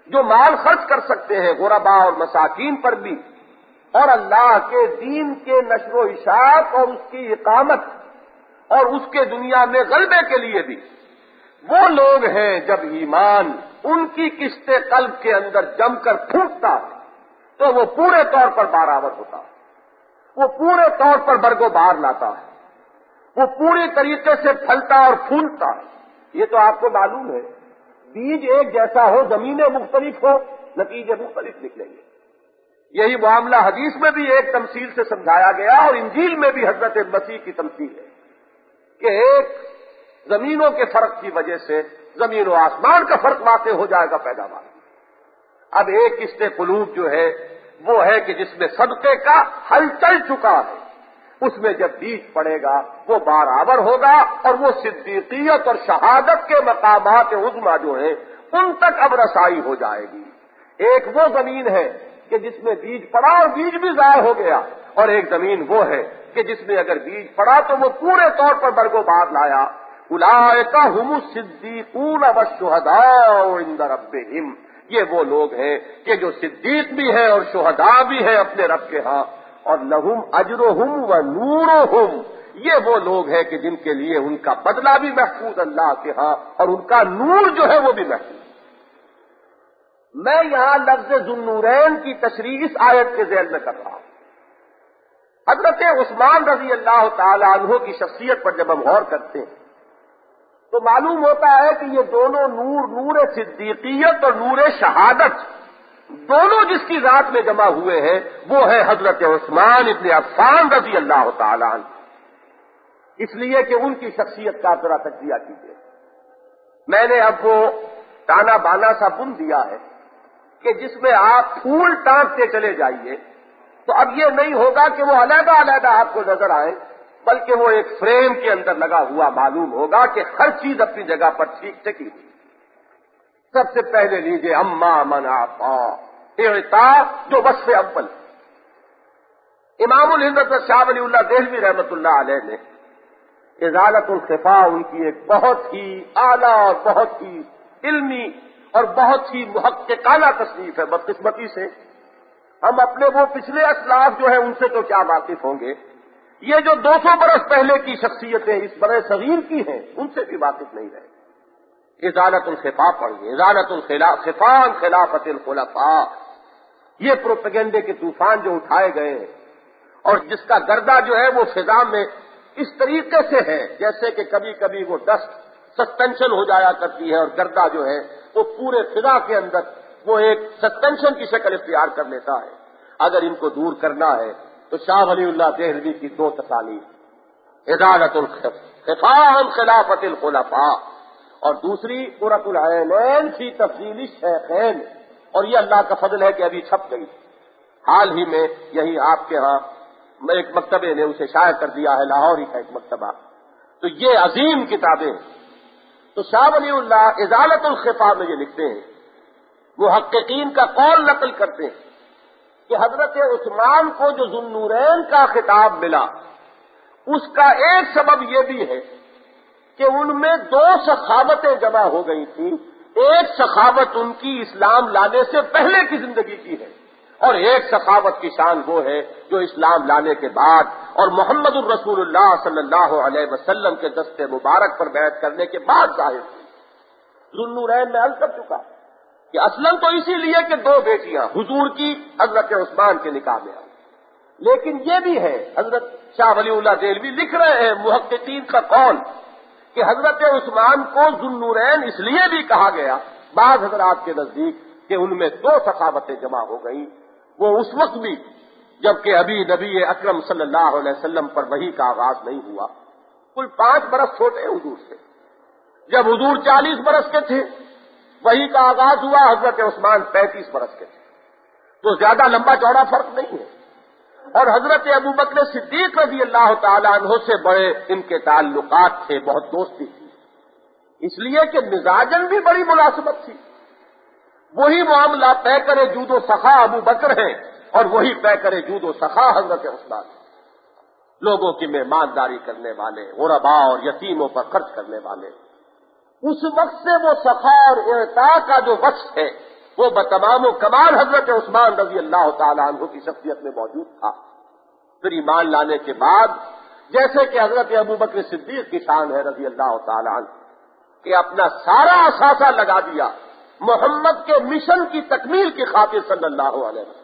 جو مال خرچ کر سکتے ہیں غربا اور مساکین پر بھی، اور اللہ کے دین کے نشر و اشاعت اور اس کی اقامت اور اس کے دنیا میں غلبے کے لیے بھی، وہ لوگ ہیں جب ایمان ان کی قسط قلب کے اندر جم کر پھوٹتا ہے تو وہ پورے طور پر برآور ہوتا ہے، وہ پورے طور پر برگ و بار لاتا ہے، وہ پوری طریقے سے پھلتا اور پھولتا ہے۔ یہ تو آپ کو معلوم ہے، بیج ایک جیسا ہو، زمینیں مختلف ہو، نتیجے مختلف نکلیں گے۔ یہی معاملہ حدیث میں بھی ایک تمثیل سے سمجھایا گیا اور انجیل میں بھی حضرت مسیح کی تمثیل ہے کہ ایک زمینوں کے فرق کی وجہ سے زمین و آسمان کا فرق واقع ہو جائے گا پیداوار۔ اب ایک قسط قلوب جو ہے وہ ہے کہ جس میں صدقے کا حل چل چکا ہے، اس میں جب بیج پڑے گا وہ برآور ہوگا اور وہ صدیقیت اور شہادت کے مقامات عظمیٰ جو ہیں ان تک اب رسائی ہو جائے گی۔ ایک وہ زمین ہے کہ جس میں بیج پڑا اور بیج بھی ضائع ہو گیا، اور ایک زمین وہ ہے کہ جس میں اگر بیج پڑا تو وہ پورے طور پر برگ و بار لایا۔ اولئک ھم الصدیقون والشہداء عند ربہم، یہ وہ لوگ ہیں کہ جو صدیق بھی ہیں اور شہداء بھی ہیں اپنے رب کے ہاں، اور لہم اجرہم و نورہم، یہ وہ لوگ ہیں کہ جن کے لیے ان کا بدلہ بھی محفوظ اللہ کے ہاں اور ان کا نور جو ہے وہ بھی محفوظ۔ میں یہاں لفظ ذو النورین کی تشریح اس آیت کے ذیل میں کر رہا ہوں۔ حضرت عثمان رضی اللہ تعالی عنہ کی شخصیت پر جب ہم غور کرتے ہیں تو معلوم ہوتا ہے کہ یہ دونوں نور، نور صدیقیت اور نور شہادت، دونوں جس کی ذات میں جمع ہوئے ہیں وہ ہے حضرت عثمان ابن عفان رضی اللہ تعالی عنہ۔ اس لیے کہ ان کی شخصیت کا ذرا تجزیہ کیجیے۔ میں نے اب وہ تانا بانا سا بن دیا ہے کہ جس میں آپ پھول ٹانکتے چلے جائیے تو اب یہ نہیں ہوگا کہ وہ علیحدہ علیحدہ آپ کو نظر آئے، بلکہ وہ ایک فریم کے اندر لگا ہوا معلوم ہوگا کہ ہر چیز اپنی جگہ پر ٹھیک ٹکی ہوئی۔ سب سے پہلے لیجیے اما من اعطا، اعطا جو وصف اول۔ امام الہند حضرت شاہ ولی اللہ دہلوی رحمۃ اللہ علیہ نے ازالت الخفا، ان کی ایک بہت ہی اعلیٰ اور بہت ہی علمی اور بہت ہی محققانہ تصنیف ہے۔ بدقسمتی سے ہم اپنے وہ پچھلے اسلاف جو ہیں ان سے تو کیا واقف ہوں گے، یہ جو 200 برس پہلے کی شخصیتیں اس برے صغیر کی ہیں ان سے بھی واقف نہیں رہے۔ ازالت الخفا پڑھیے، ازالت الخفا عن خلافت الخلفاء۔ یہ پروپیگنڈے کے طوفان جو اٹھائے گئے ہیں اور جس کا گردہ جو ہے وہ فضا میں اس طریقے سے ہے جیسے کہ کبھی کبھی وہ ڈسٹ سسپینشن ہو جایا کرتی ہے اور گردہ جو ہے وہ پورے فضا کے اندر وہ ایک سسپینشن کی شکل اختیار کر لیتا ہے۔ اگر ان کو دور کرنا ہے تو شاہ ولی اللہ دہلوی کی 2 تصانیف، ازالت الخفا عن خلافت الخلفاء اور دوسری قرۃ العینین فی تفضیل الشیخین، اور یہ اللہ کا فضل ہے کہ ابھی چھپ گئی۔ حال ہی میں یہی آپ کے ہاں ایک مکتبے نے اسے شائع کر دیا ہے، لاہور ہی کا ایک مکتبہ۔ تو یہ عظیم کتابیں، تو شاہ ولی اللہ ازالت الخفا میں یہ لکھتے ہیں، محققین کا قول نقل کرتے ہیں کہ حضرت عثمان کو جو ذو النورین کا خطاب ملا اس کا ایک سبب یہ بھی ہے کہ ان میں 2 سخاوتیں جمع ہو گئی تھیں۔ ایک سخاوت ان کی اسلام لانے سے پہلے کی زندگی کی ہے اور ایک سخاوت کی شان وہ ہے جو اسلام لانے کے بعد اور محمد الرسول اللہ صلی اللہ علیہ وسلم کے دست مبارک پر بیعت کرنے کے بعد ظاہر ہوئی۔ ذو النورین میں عرض کر چکا کہ اصلاً تو اسی لیے کہ 2 بیٹیاں حضور کی حضرت عثمان کے نکاح میں آئی، لیکن یہ بھی ہے حضرت شاہ ولی اللہ دہلوی لکھ رہے ہیں محققین کا قول کہ حضرت عثمان کو ذو النورین اس لیے بھی کہا گیا بعض حضرات کے نزدیک کہ ان میں 2 سخاوتیں جمع ہو گئیں۔ وہ اس وقت بھی جبکہ ابھی نبی اکرم صلی اللہ علیہ وسلم پر وحی کا آغاز نہیں ہوا، کل 5 برس چھوٹے حضور سے، جب حضور 40 برس کے تھے وحی کا آغاز ہوا، حضرت عثمان 35 برس کے تھے، تو زیادہ لمبا چوڑا فرق نہیں ہے۔ اور حضرت ابوبکر صدیق رضی اللہ تعالی عنہ سے بڑے ان کے تعلقات تھے، بہت دوستی تھی، اس لیے کہ مزاجن بھی بڑی ملازمت تھی۔ وہی معاملہ پیکر جود و سخا ابو بکر ہیں اور وہی پیکر جود و سخا حضرت عثمان، لوگوں کی مہمانداری کرنے والے، غرباء اور یتیموں پر خرچ کرنے والے۔ اس وقت سے وہ سخا اور اعطاء کا جو وصف ہے وہ بتمام و کمال حضرت عثمان رضی اللہ تعالیٰ عنہ کی شخصیت میں موجود تھا۔ پھر ایمان لانے کے بعد جیسے کہ حضرت ابوبکر صدیق کی شان ہے رضی اللہ تعالیٰ عنہ کہ اپنا سارا اثاثہ لگا دیا محمد کے مشن کی تکمیل کی خاطر صلی اللہ علیہ وسلم۔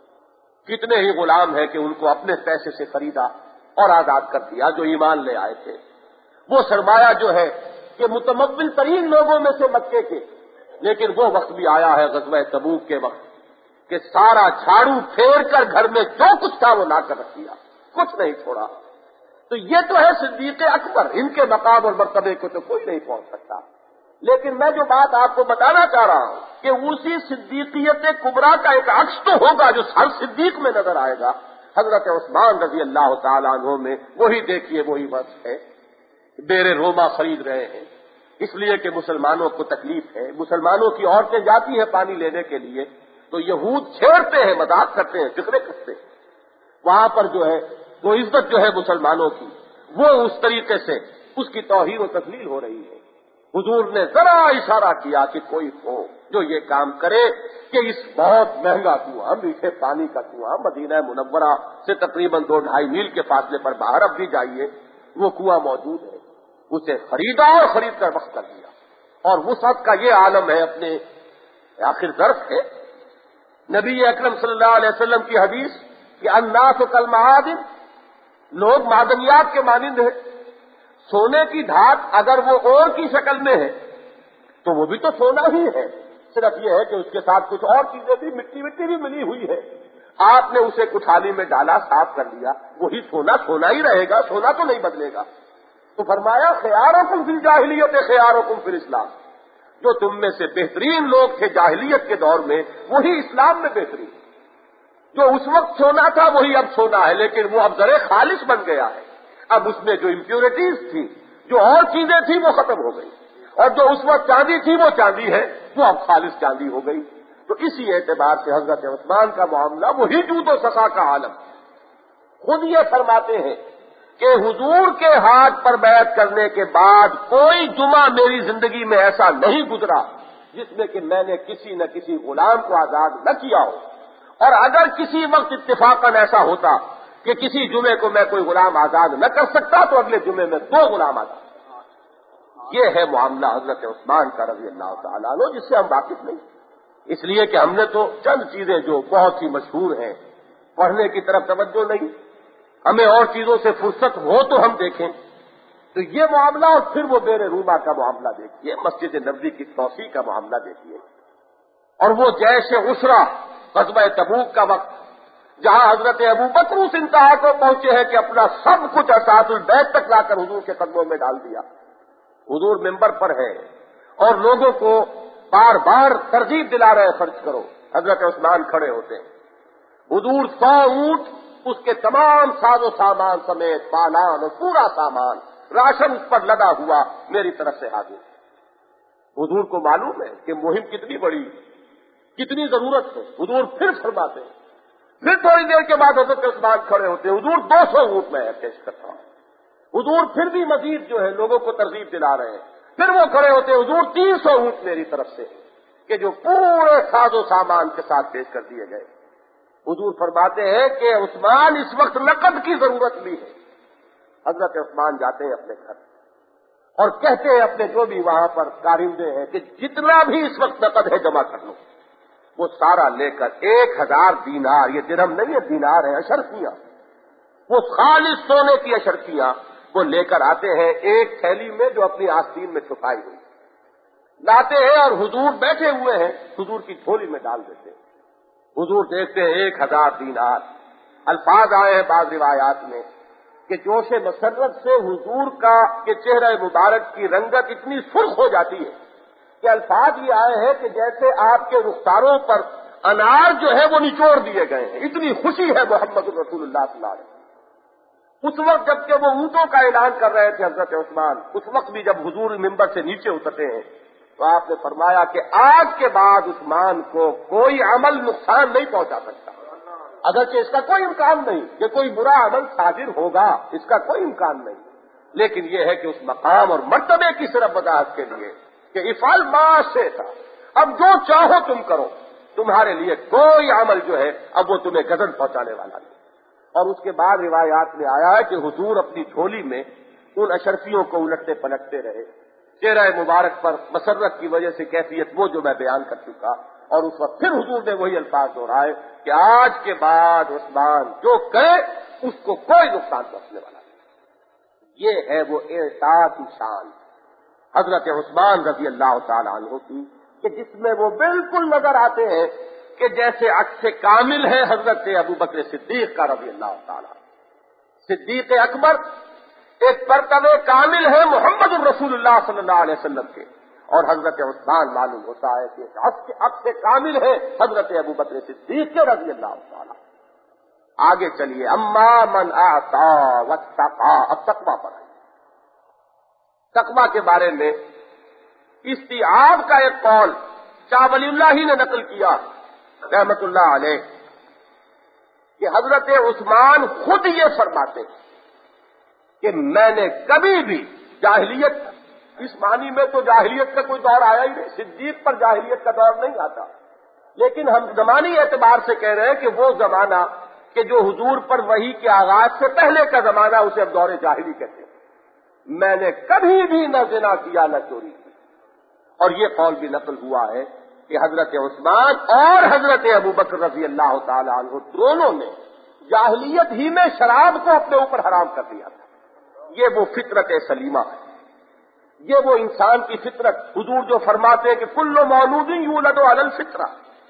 کتنے ہی غلام ہیں کہ ان کو اپنے پیسے سے خریدا اور آزاد کر دیا جو ایمان لے آئے تھے۔ وہ سرمایہ جو ہے کہ متمول ترین لوگوں میں سے مکے کے، لیکن وہ وقت بھی آیا ہے غزوہ تبوک کے وقت کہ سارا جھاڑو پھیر کر گھر میں جو کچھ تھا وہ لا کر رکھ دیا، کچھ نہیں چھوڑا۔ تو یہ تو ہے صدیق اکبر، ان کے مقام اور مرتبے کو تو کوئی نہیں پہنچ سکتا۔ لیکن میں جو بات آپ کو بتانا چاہ رہا ہوں کہ اسی صدیقیت کبریٰ کا ایک عکس تو ہوگا جو ہر صدیق میں نظر آئے گا حضرت عثمان رضی اللہ تعالیٰ عنہ میں۔ وہی دیکھیے، وہی بس ہے، ڈیرے روما خرید رہے ہیں اس لیے کہ مسلمانوں کو تکلیف ہے، مسلمانوں کی عورتیں جاتی ہیں پانی لینے کے لیے تو یہود چھیڑتے ہیں، مذاق کرتے ہیں، فکرے کرتے ہیں۔ وہاں پر جو ہے وہ عزت جو ہے مسلمانوں کی، وہ اس طریقے سے اس کی توہین و تذلیل ہو رہی ہے۔ حضور نے ذرا اشارہ کیا کہ کوئی ہو جو یہ کام کرے کہ اس بہت مہنگا کنواں، میٹھے پانی کا کنواں، مدینہ منورہ سے تقریباً 2-2.5 میل کے فاصلے پر باہر اب بھی جائیے، وہ کنواں موجود ہے، اسے خریدا اور خرید کر وقف کر دیا۔ اور وسعت کا یہ عالم ہے، اپنے آخر ظرف ہے۔ نبی اکرم صلی اللہ علیہ وسلم کی حدیث کہ الناس کالمعادن، لوگ معدنیات کے مانند ہیں۔ سونے کی دھات اگر وہ اور کی شکل میں ہے تو وہ بھی تو سونا ہی ہے، صرف یہ ہے کہ اس کے ساتھ کچھ اور چیزیں بھی، مٹی بھی ملی ہوئی ہے۔ آپ نے اسے کٹھالی میں ڈالا، صاف کر لیا، وہی سونا سونا ہی رہے گا، سونا تو نہیں بدلے گا۔ تو فرمایا خیارکم فی الجاہلیت خیارکم فی الاسلام، جو تم میں سے بہترین لوگ تھے جاہلیت کے دور میں وہی اسلام میں بہترین، جو اس وقت سونا تھا وہی اب سونا ہے، لیکن وہ اب زر خالص بن گیا ہے۔ اب اس میں جو امپیورٹیز تھی، جو اور چیزیں تھیں وہ ختم ہو گئی، اور جو اس وقت چاندی تھی وہ چاندی ہے، وہ اب خالص چاندی ہو گئی۔ تو اسی اعتبار سے حضرت عثمان کا معاملہ وہی جود و سخا کا عالم۔ خود یہ فرماتے ہیں کہ حضور کے ہاتھ پر بیعت کرنے کے بعد کوئی جمعہ میری زندگی میں ایسا نہیں گزرا جس میں کہ میں نے کسی نہ کسی غلام کو آزاد نہ کیا ہو، اور اگر کسی وقت اتفاقاً ایسا ہوتا کہ کسی جمعے کو میں کوئی غلام آزاد نہ کر سکتا تو اگلے جمعے میں 2 غلام آزاد۔ یہ ہے معاملہ حضرت عثمان کا رضی اللہ تعالیٰ عنہ، جس سے ہم واقف نہیں، اس لیے کہ ہم نے تو چند چیزیں جو بہت ہی مشہور ہیں، پڑھنے کی طرف توجہ نہیں، ہمیں اور چیزوں سے فرصت ہو تو ہم دیکھیں۔ تو یہ معاملہ، اور پھر وہ بیر روما کا معاملہ دیکھیے، مسجد نبوی کی توسیع کا معاملہ دیکھیے، اور وہ جیش عسرہ غزوہ تبوک کا وقت جہاں حضرت ابوبکر اس انتہا کو پہنچے ہیں کہ اپنا سب کچھ اساس البیت تک لا کر حضور کے قدموں میں ڈال دیا۔ حضور منبر پر ہے اور لوگوں کو بار بار ترغیب دلا رہے خرچ کرو، حضرت عثمان کھڑے ہوتے ہیں۔ حضور 100 اونٹ، اس کے تمام ساز و سامان سمیت پالان اور پورا سامان راشن اس پر لدا ہوا میری طرف سے حاضر۔ حضور کو معلوم ہے کہ مہم کتنی بڑی، کتنی ضرورت ہے۔ حضور پھر فرماتے ہیں، پھر تھوڑی دیر کے بعد حضرت عثمان کھڑے ہوتے ہیں، حضور 200 اونٹ میں پیش کرتا ہوں۔ حضور پھر بھی مزید جو ہے لوگوں کو ترغیب دلا رہے ہیں، پھر وہ کھڑے ہوتے ہیں، حضور 300 اونٹ میری طرف سے کہ جو پورے ساز و سامان کے ساتھ پیش کر دیے گئے۔ حضور فرماتے ہیں کہ عثمان اس وقت نقد کی ضرورت بھی ہے۔ حضرت عثمان جاتے ہیں اپنے گھر اور کہتے ہیں اپنے جو بھی وہاں پر کارندے ہیں کہ جتنا بھی اس وقت نقد ہے جمع کر لو۔ وہ سارا لے کر 1000 دینار، یہ درہم نہیں ہے، دینار ہے، اشرفیاں، وہ خالص سونے کی اشرفیاں وہ لے کر آتے ہیں ایک تھیلی میں جو اپنی آستین میں چھپائی ہوئی لاتے ہیں، اور حضور بیٹھے ہوئے ہیں، حضور کی جھولی میں ڈال دیتے ہیں۔ حضور دیکھتے ہیں 1000 دینار۔ الفاظ آئے ہیں بعض روایات میں کہ جوش مسرت سے حضور کا کہ چہرہ مبارک کی رنگت اتنی سرخ ہو جاتی ہے کہ الفاظ یہ آئے ہیں کہ جیسے آپ کے رخساروں پر انار جو ہے وہ نچوڑ دیے گئے ہیں، اتنی خوشی ہے محمد رسول اللہ صلی اللہ علیہ وسلم۔ اس وقت جبکہ وہ اونٹوں کا اعلان کر رہے تھے حضرت عثمان، اس وقت بھی جب حضور منبر سے نیچے اترتے ہیں تو آپ نے فرمایا کہ آج کے بعد عثمان کو کوئی عمل نقصان نہیں پہنچا سکتا، اگرچہ اس کا کوئی امکان نہیں کہ کوئی برا عمل صادر ہوگا، اس کا کوئی امکان نہیں، لیکن یہ ہے کہ اس مقام اور مرتبے کی صرف وضاحت کے لیے کہ افعل ما شئت، اب جو چاہو تم کرو، تمہارے لیے کوئی عمل جو ہے اب وہ تمہیں گزن پہنچانے والا نہیں۔ اور اس کے بعد روایات میں آیا ہے کہ حضور اپنی جھولی میں ان اشرفیوں کو الٹتے پلٹتے رہے، چہرہ مبارک پر مسرت کی وجہ سے کیفیت وہ جو میں بیان کر چکا، اور اس وقت پھر حضور نے وہی الفاظ دہرائے کہ آج کے بعد عثمان جو کرے اس کو کوئی نقصان پہنچنے والا نہیں۔ یہ ہے وہ اعتاد کی شان حضرت عثمان رضی اللہ تعالی عنہ کی، کہ جس میں وہ بالکل نظر آتے ہیں کہ جیسے عکس کامل ہے حضرت ابوبکر صدیق کا رضی اللہ تعالی۔ صدیق اکبر ایک مرتبہ کامل ہے محمد الرسول اللہ صلی اللہ علیہ وسلم کے، اور حضرت عثمان معلوم ہوتا ہے کہ عکس کامل ہے حضرت ابوبکر صدیق کے رضی اللہ تعالی۔ آگے چلیے، اما من اعطا واتقا، اب تقویٰ پر ہے۔ تقویٰ کے بارے میں استیعاب کا ایک قول شاہ ولی اللہ ہی نے نقل کیا رحمت اللہ علیہ، کہ حضرت عثمان خود یہ فرماتے کہ میں نے کبھی بھی جاہلیت، اس معنی میں تو جاہلیت کا کوئی دور آیا ہی نہیں، صدیق پر جاہلیت کا دور نہیں آتا، لیکن ہم زمانی اعتبار سے کہہ رہے ہیں کہ وہ زمانہ کہ جو حضور پر وحی کے آغاز سے پہلے کا زمانہ، اسے اب دور جاہلی کہتے ہیں۔ میں نے کبھی بھی نہ زنا کیا نہ چوری کی، اور یہ قول بھی نقل ہوا ہے کہ حضرت عثمان اور حضرت ابوبکر رضی اللہ تعالی عنہ دونوں نے جاہلیت ہی میں شراب کو اپنے اوپر حرام کر دیا تھا۔ یہ وہ فطرت سلیمہ ہے، یہ وہ انسان کی فطرت، حضور جو فرماتے ہیں کہ کل مولود یولد علی الفطرہ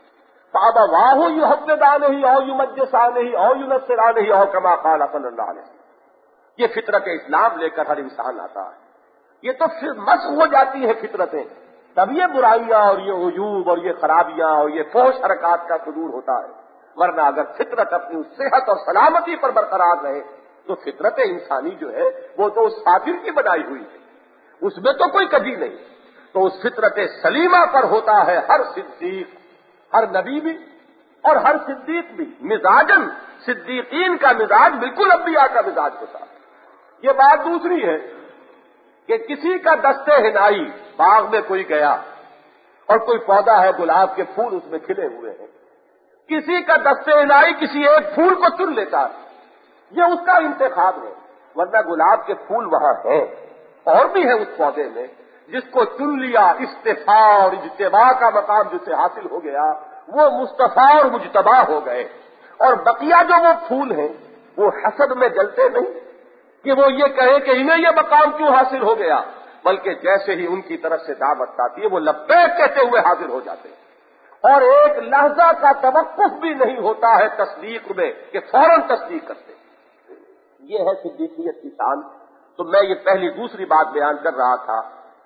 فابواہ یحودانہ او یمجسانہ او ینصرانہ او کما قال صلی اللہ علیہ وسلم۔ یہ فطرت اسلام لے کر ہر انسان آتا ہے، یہ تو پھر مسخ ہو جاتی ہے فطرتیں، تب یہ برائیاں اور یہ عیوب اور یہ خرابیاں اور یہ فحش حرکات کا صدور ہوتا ہے، ورنہ اگر فطرت اپنی صحت اور سلامتی پر برقرار رہے تو فطرت انسانی جو ہے وہ تو اس فاضل کی بنائی ہوئی ہے، اس میں تو کوئی کجی نہیں، تو اس فطرت سلیمہ پر ہوتا ہے ہر صدیق، ہر نبی بھی اور ہر صدیق بھی۔ مزاجن صدیقین کا مزاج بالکل انبیاء کا مزاج ہوتا ہے۔ یہ بات دوسری ہے کہ کسی کا دستے ہنائی، باغ میں کوئی گیا اور کوئی پودا ہے گلاب کے پھول اس میں کھلے ہوئے ہیں، کسی کا دستے ہنائی کسی ایک پھول کو چن لیتا ہے، یہ اس کا انتخاب ہے، ورنہ گلاب کے پھول وہاں ہیں اور بھی ہے اس پودے میں، جس کو چن لیا، استفاء اور اجتباء کا مقام جسے حاصل ہو گیا، وہ مصطفیٰ اور مجتبی ہو گئے، اور بقیہ جو وہ پھول ہیں وہ حسد میں جلتے نہیں کہ وہ یہ کہے کہ انہیں یہ مقام کیوں حاصل ہو گیا، بلکہ جیسے ہی ان کی طرف سے دعوت آتی ہے وہ لبیک کہتے ہوئے حاضر ہو جاتے ہیں، اور ایک لحظہ کا توقف بھی نہیں ہوتا ہے تصدیق میں کہ فوراً تصدیق کرتے ہیں۔ یہ ہے صدیقیت کی شان۔ تو میں یہ پہلی دوسری بات بیان کر رہا تھا،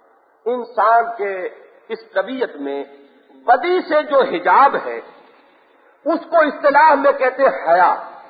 انسان کے اس طبیعت میں بدی سے جو حجاب ہے اس کو اصطلاح میں کہتے ہیں حیا۔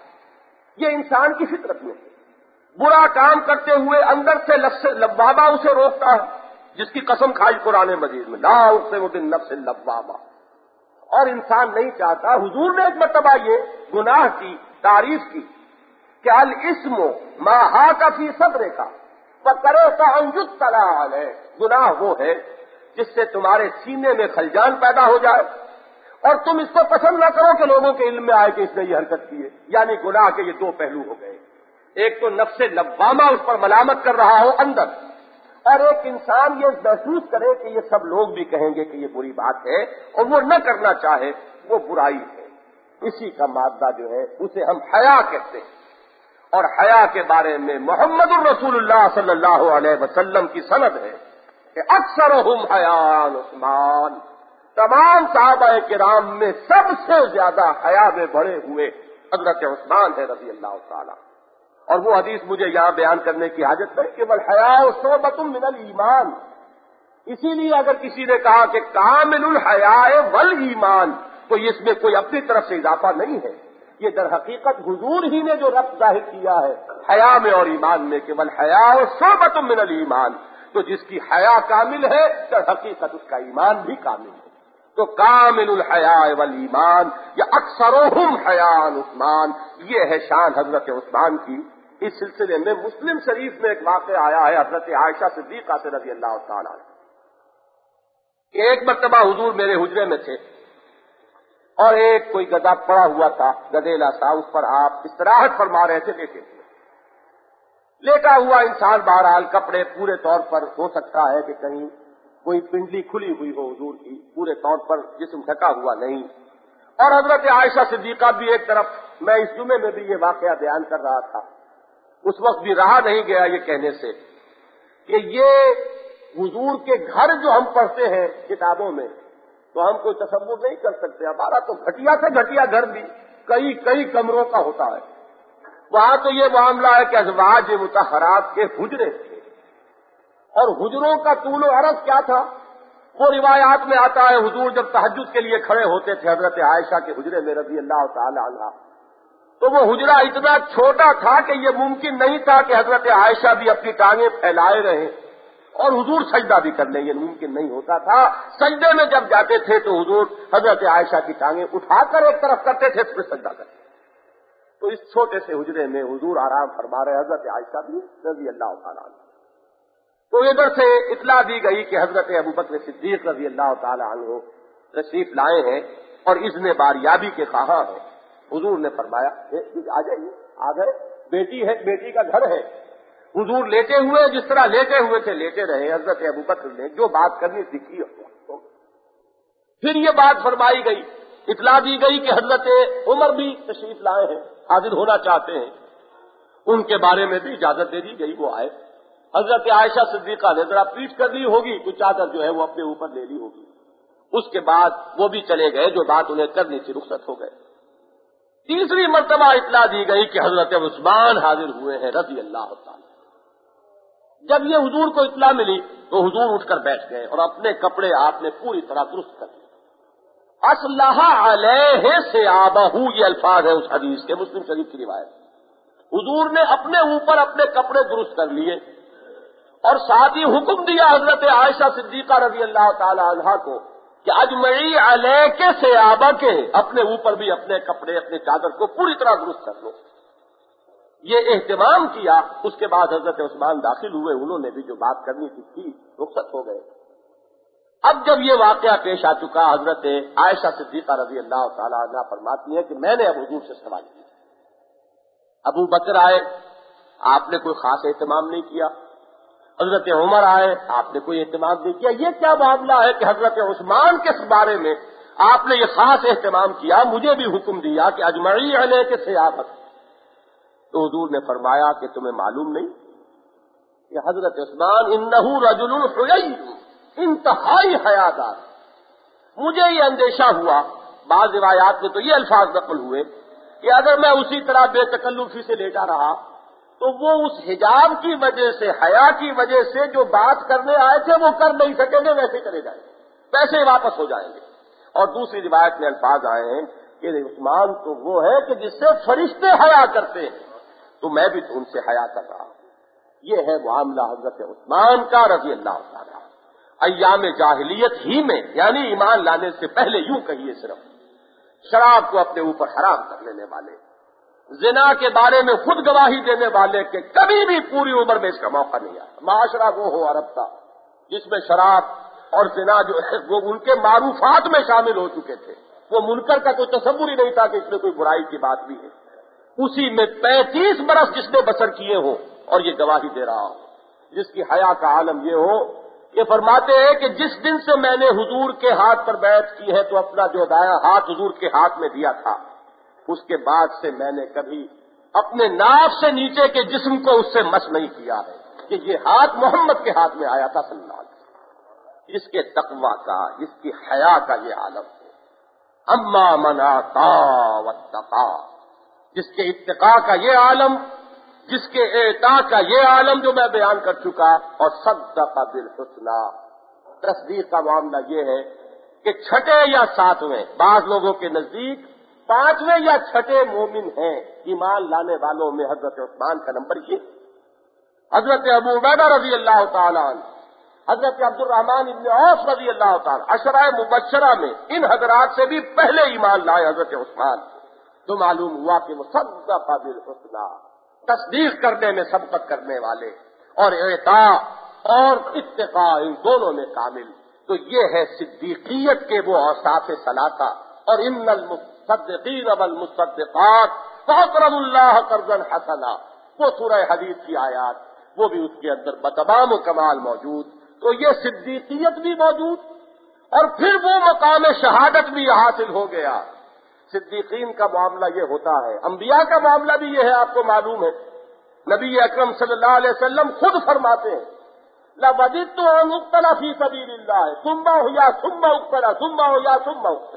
یہ انسان کی فطرت میں برا کام کرتے ہوئے اندر سے لبابہ اسے روکتا ہے، جس کی قسم کھائی قرآن مجید میں، لا اقسم بالنفس اللوامہ، اور انسان نہیں چاہتا۔ حضور نے ایک مرتبہ یہ گناہ کی تعریف کی کہ الاسم ما حاک فی صدرک فکرہت ان یطلع علیہ، گناہ وہ ہے جس سے تمہارے سینے میں خلجان پیدا ہو جائے اور تم اس کو پسند نہ کرو کہ لوگوں کے علم میں آئے کہ اس نے یہ حرکت کی ہے۔ یعنی گناہ کے یہ دو پہلو ہو گئے، ایک تو نفس لوامہ اس پر ملامت کر رہا ہو اندر، اور ایک انسان یہ محسوس کرے کہ یہ سب لوگ بھی کہیں گے کہ یہ بری بات ہے اور وہ نہ کرنا چاہے، وہ برائی ہے۔ اسی کا مادہ جو ہے اسے ہم حیا کہتے ہیں، اور حیا کے بارے میں محمد الرسول اللہ صلی اللہ علیہ وسلم کی سند ہے کہ اکثرہم حیاء عثمان، تمام صحابہ کرام میں سب سے زیادہ حیا میں بڑھے ہوئے حضرت عثمان ہے رضی اللہ تعالی۔ اور وہ حدیث مجھے یہاں بیان کرنے کی حاجت ہے کہ والحیاء شعبۃ من الایمان، اسی لیے اگر کسی نے کہا کہ کامل الحیاء والایمان تو اس میں کوئی اپنی طرف سے اضافہ نہیں ہے، یہ در حقیقت حضور ہی نے جو ربط ظاہر کیا ہے حیا میں اور ایمان میں کہ والحیاء شعبۃ من الایمان، تو جس کی حیا کامل ہے در حقیقت اس کا ایمان بھی کامل ہے۔ تو کامل الحیاء والایمان یا اکثرہم حیاء عثمان، یہ ہے شان حضرت عثمان کی۔ اس سلسلے میں مسلم شریف میں ایک واقعہ آیا ہے حضرت عائشہ صدیقہ سے رضی اللہ تعالی عنہ کہ ایک مرتبہ حضور میرے حجرے میں تھے اور ایک کوئی گدھا پڑا ہوا تھا، گدیلا تھا، اس پر آپ استراحت فرما رہے تھے لیٹے ہوئے۔ لیٹا ہوا انسان بہرحال کپڑے پورے طور پر ہو سکتا ہے کہ کہیں کوئی پنڈلی کھلی ہوئی ہو حضور کی، پورے طور پر جسم ڈھکا ہوا نہیں، اور حضرت عائشہ صدیقہ بھی ایک طرف۔ میں اس جمعے میں بھی یہ واقعہ بیان کر رہا تھا، اس وقت بھی رہا نہیں گیا یہ کہنے سے کہ یہ حضور کے گھر جو ہم پڑھتے ہیں کتابوں میں تو ہم کوئی تصور نہیں کر سکتے۔ ہمارا تو گھٹیا سے گھٹیا گھر بھی کئی کمروں کا ہوتا ہے، وہاں تو یہ معاملہ ہے کہ ازواج مطہرات کے حجرے تھے، اور حجروں کا طول و عرض کیا تھا وہ روایات میں آتا ہے۔ حضور جب تہجد کے لیے کھڑے ہوتے تھے حضرت عائشہ کے حجرے میں رضی اللہ تعالی عنہا، تو وہ حجرہ اتنا چھوٹا تھا کہ یہ ممکن نہیں تھا کہ حضرت عائشہ بھی اپنی ٹانگیں پھیلائے رہیں اور حضور سجدہ بھی کر لیں، یہ ممکن نہیں ہوتا تھا۔ سجدے میں جب جاتے تھے تو حضور حضرت عائشہ کی ٹانگیں اٹھا کر ایک طرف کرتے تھے پھر سجدہ کرتے تھے۔ تو اس چھوٹے سے حجرے میں حضور آرام فرما رہے، حضرت عائشہ بھی رضی اللہ تعالیٰ عنہ۔ تو ادھر سے اطلاع دی گئی کہ حضرت ابوبکر صدیق رضی اللہ تعالیٰ عنہ تشریف لائے ہیں اور اذن باریابی کے خواہاں ہیں۔ حضور نے فرمایا آ جائیے، آ گئے، بیٹی ہے، بیٹی کا گھر ہے۔ حضور لیٹے ہوئے، جس طرح لیٹے ہوئے تھے لیٹے رہے۔ حضرت ابوبکر نے جو بات کرنی سیکھی، پھر یہ بات فرمائی گئی، اطلاع دی گئی کہ حضرت عمر بھی تشریف لائے ہیں، حاضر ہونا چاہتے ہیں، ان کے بارے میں بھی اجازت دے دی گئی، وہ آئے۔ حضرت عائشہ صدیقہ نے ذرا پیٹ کر لی ہوگی، کچھ چادر جو ہے وہ اپنے اوپر لے لی ہوگی، اس کے بعد وہ بھی چلے گئے، جو بات انہیں کرنی تھی رخصت ہو گئے۔ تیسری مرتبہ اطلاع دی گئی کہ حضرت عثمان حاضر ہوئے ہیں رضی اللہ تعالی۔ جب یہ حضور کو اطلاع ملی تو حضور اٹھ کر بیٹھ گئے اور اپنے کپڑے آپ نے پوری طرح درست کر لیے۔ اصلح علیہ ثیابہ، یہ الفاظ ہے اس حدیث کے، مسلم شریف کی روایت۔ حضور نے اپنے اوپر اپنے کپڑے درست کر لیے اور ساتھ ہی حکم دیا حضرت عائشہ صدیقہ رضی اللہ تعالی عنہا کو کہ اجمعی علیہ کے ثیابہ کے، اپنے اوپر بھی اپنے کپڑے اپنے چادر کو پوری طرح درست کر لو۔ یہ اہتمام کیا۔ اس کے بعد حضرت عثمان داخل ہوئے، انہوں نے بھی جو بات کرنی تھی رخصت ہو گئے۔ اب جب یہ واقعہ پیش آ چکا، حضرت عائشہ صدیقہ رضی اللہ تعالی عنہا فرماتی ہے کہ میں نے اب حضور سے سوال کیا۔ ابو بکر آئے، آپ نے کوئی خاص اہتمام نہیں کیا۔ حضرت عمر آئے، آپ نے کوئی اہتمام نہیں کیا۔ یہ کیا معاملہ ہے کہ حضرت عثمان کے بارے میں آپ نے یہ خاص اہتمام کیا، مجھے بھی حکم دیا کہ اجمعی علیہ کے ثیابہ۔ تو حضور نے فرمایا کہ تمہیں معلوم نہیں کہ حضرت عثمان انہ رجل حیی، انتہائی حیادار۔ مجھے یہ اندیشہ ہوا، بعض روایات میں تو یہ الفاظ نقل ہوئے کہ اگر میں اسی طرح بے تکلفی سے لیٹا رہا تو وہ اس حجاب کی وجہ سے، حیا کی وجہ سے جو بات کرنے آئے تھے وہ کر نہیں سکیں گے، ویسے چلے جائیں گے، ویسے ہی واپس ہو جائیں گے۔ اور دوسری روایت میں الفاظ آئے ہیں کہ عثمان تو وہ ہے کہ جس سے فرشتے حیا کرتے ہیں، تو میں بھی ان سے حیا کر رہا ہوں۔ یہ ہے معاملہ حضرت عثمان کا رضی اللہ تعالیٰ۔ ایام جاہلیت ہی میں، یعنی ایمان لانے سے پہلے، یوں کہیے صرف شراب کو اپنے اوپر حرام کر لینے والے، زنا کے بارے میں خود گواہی دینے والے کہ کبھی بھی پوری عمر میں اس کا موقع نہیں آیا۔ معاشرہ وہ ہو عرب کا جس میں شراب اور زنا جو ہے وہ ان کے معروفات میں شامل ہو چکے تھے، وہ منکر کا کوئی تصور ہی نہیں تھا کہ اس میں کوئی برائی کی بات بھی ہے۔ اسی میں 35 برس جس نے بسر کیے ہوں اور یہ گواہی دے رہا ہوں، جس کی حیا کا عالم یہ ہو، یہ فرماتے ہیں کہ جس دن سے میں نے حضور کے ہاتھ پر بیعت کی ہے تو اپنا جو دایاں ہاتھ حضور کے ہاتھ میں دیا تھا، اس کے بعد سے میں نے کبھی اپنے ناف سے نیچے کے جسم کو اس سے مس نہیں کیا ہے کہ یہ ہاتھ محمد کے ہاتھ میں آیا تھا صلی اللہ علیہ وسلم۔ اس کے تقوی کا، اس کی حیا کا یہ عالم ہے۔ اما من آتا واتقا، جس کے اتقاء کا یہ عالم، جس کے اعطاء کا یہ عالم جو میں بیان کر چکا، اور صدق بالحسنی، تصدیق کا معاملہ یہ ہے کہ چھٹے یا ساتویں، بعض لوگوں کے نزدیک 5ویں یا چھٹے مومن ہیں ایمان لانے والوں میں حضرت عثمان کا نمبر یہ، حضرت ابو عبیدہ رضی اللہ تعالیٰ عنہ، حضرت عبد الرحمن ابن عوف رضی اللہ تعالیٰ، عشرہ مبشرہ میں ان حضرات سے بھی پہلے ایمان لائے حضرت عثمان، تو معلوم ہوا کہ وہ صدق بالحسنی، تصدیق کرنے میں سبقت کرنے والے، اور اعطاء اور اتقاء ان دونوں میں کامل، تو یہ ہے صدیقیت کے وہ اوصاف ثلاثہ. اور ان المصدقین والمصدقات فاقرضوا اللہ قرضا حسنا، وہ سورہ حدید کی آیات، وہ بھی اس کے اندر بتمام و کمال موجود. تو یہ صدیقیت بھی موجود، اور پھر وہ مقام شہادت بھی حاصل ہو گیا. صدیقین کا معاملہ یہ ہوتا ہے، انبیاء کا معاملہ بھی یہ ہے. آپ کو معلوم ہے نبی اکرم صلی اللہ علیہ وسلم خود فرماتے ہیں لَوَدِدتُّ أَنْ أُقْتَلَ فِي سَبِيلِ اللَّهِ ثُمَّ أُحْيَا ثُمَّ أُقْتَلَ ثُمَّ أُحْيَا ثُمَّ أُقْتَلَ.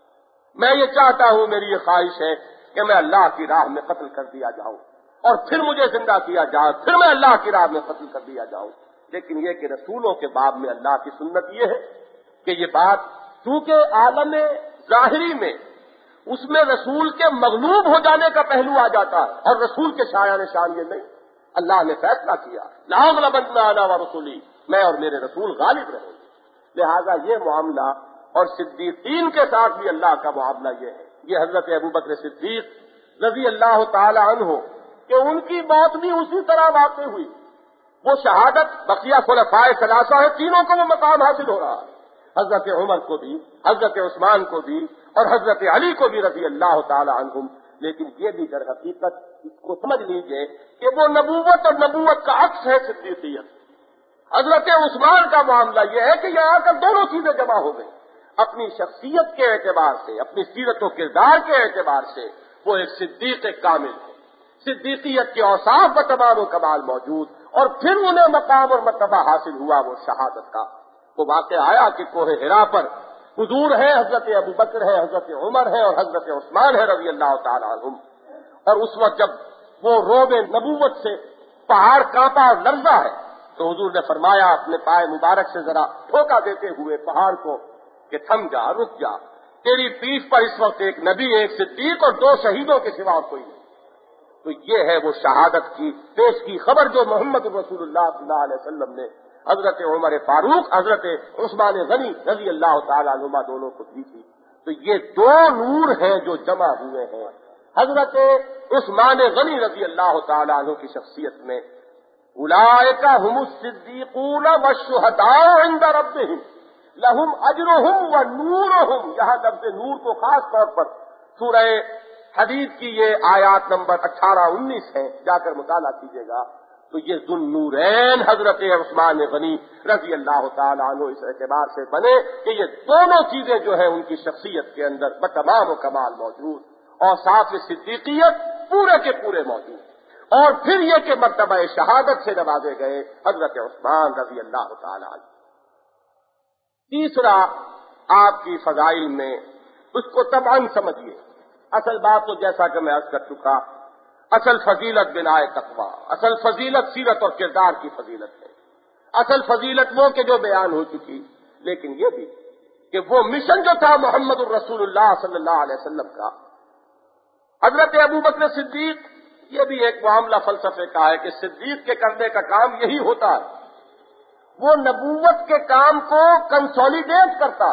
میں یہ چاہتا ہوں، میری یہ خواہش ہے کہ میں اللہ کی راہ میں قتل کر دیا جاؤں اور پھر مجھے زندہ کیا جائے، پھر میں اللہ کی راہ میں قتل کر دیا جاؤں. لیکن یہ کہ رسولوں کے باب میں اللہ کی سنت یہ ہے کہ یہ بات چونکہ عالم ظاہری میں اس میں رسول کے مغلوب ہو جانے کا پہلو آ جاتا ہے، اور رسول کے شایان شان یہ نہیں. اللہ نے فیصلہ کیا لَأَغْلَبَنَّ أَنَا وَرُسُلِي، میں اور میرے رسول غالب رہیں گے. لہذا یہ معاملہ، اور صدیقین کے ساتھ بھی اللہ کا معاملہ یہ ہے. یہ حضرت ابوبکر صدیق رضی اللہ تعالی عنہ کہ ان کی موت بھی اسی طرح واقع ہوئی. وہ شہادت بقیہ خلفائے ثلاثہ ہے، تینوں کو وہ مقام حاصل ہو رہا ہے. حضرت عمر کو بھی، حضرت عثمان کو بھی، اور حضرت علی کو بھی رضی اللہ تعالی عنہم. لیکن یہ بھی در حقیقت اس کو سمجھ لیجئے کہ وہ نبوت اور نبوت کا عکس ہے صدیقیت. حضرت عثمان کا معاملہ یہ ہے کہ یہاں کر دونوں چیزیں جمع ہو گئی. اپنی شخصیت کے اعتبار سے، اپنی سیرت و کردار کے اعتبار سے وہ ایک صدیق کامل ہے. صدیقیت کے اوصاف بتمام و کمال موجود، اور پھر انہیں مقام اور مرتبہ حاصل ہوا وہ شہادت کا. وہ واقع آیا کہ کوہ حرا پر حضور ہے، حضرت ابوبکر ہے، حضرت عمر ہے، اور حضرت عثمان ہے رضی اللہ تعالی عنہم. اور اس وقت جب وہ روب نبوت سے پہاڑ کانپا اور لرزا ہے تو حضور نے فرمایا اپنے پائے مبارک سے ذرا ٹھوکا دیتے ہوئے پہاڑ کو کہ تھم جا، رک جا، تیری پیٹھ پر اس وقت ایک نبی، ایک صدیق اور 2 شہیدوں کے سوا کوئی نہیں. تو یہ ہے وہ شہادت کی پیش کی خبر جو محمد رسول اللہ صلی اللہ علیہ وسلم نے حضرت عمر فاروق، حضرت عثمان غنی رضی اللہ تعالی عنہما دونوں کو دی تھی. تو یہ 2 نور ہیں جو جمع ہوئے ہیں حضرت عثمان غنی رضی اللہ تعالی عنہ کی شخصیت میں. اولئک هم الصدیقون والشہداء عند ربہم لہم اجرہم ونورہم. یہاں لفظ نور کو خاص طور پر سورہ حدید کی یہ آیات نمبر 18-19 ہے، جا کر مطالعہ کیجیے گا. تو یہ ذو النورین حضرت عثمان غنی رضی اللہ تعالی عنہ اس اعتبار سے بنے کہ یہ دونوں چیزیں جو ہیں ان کی شخصیت کے اندر بتمام و کمال موجود، اور ساتھ میں صدیقیت پورے کے پورے موجود. اور پھر یہ کہ مرتبہ شہادت سے نوازے گئے حضرت عثمان رضی اللہ تعالی عنہ. تیسرا آپ کی فضائل میں اس کو طبعاً سمجھیے. اصل بات تو جیسا کہ میں عرض کر چکا، اصل فضیلت بنائے تقویٰ، اصل فضیلت سیرت اور کردار کی فضیلت ہے. اصل فضیلت وہ کہ جو بیان ہو چکی. لیکن یہ بھی کہ وہ مشن جو تھا محمد الرسول اللہ صلی اللہ علیہ وسلم کا، حضرت ابوبکر صدیق، یہ بھی ایک معاملہ فلسفے کا ہے کہ صدیق کے کرنے کا کام یہی ہوتا ہے. وہ نبوت کے کام کو کنسولیڈیٹ کرتا.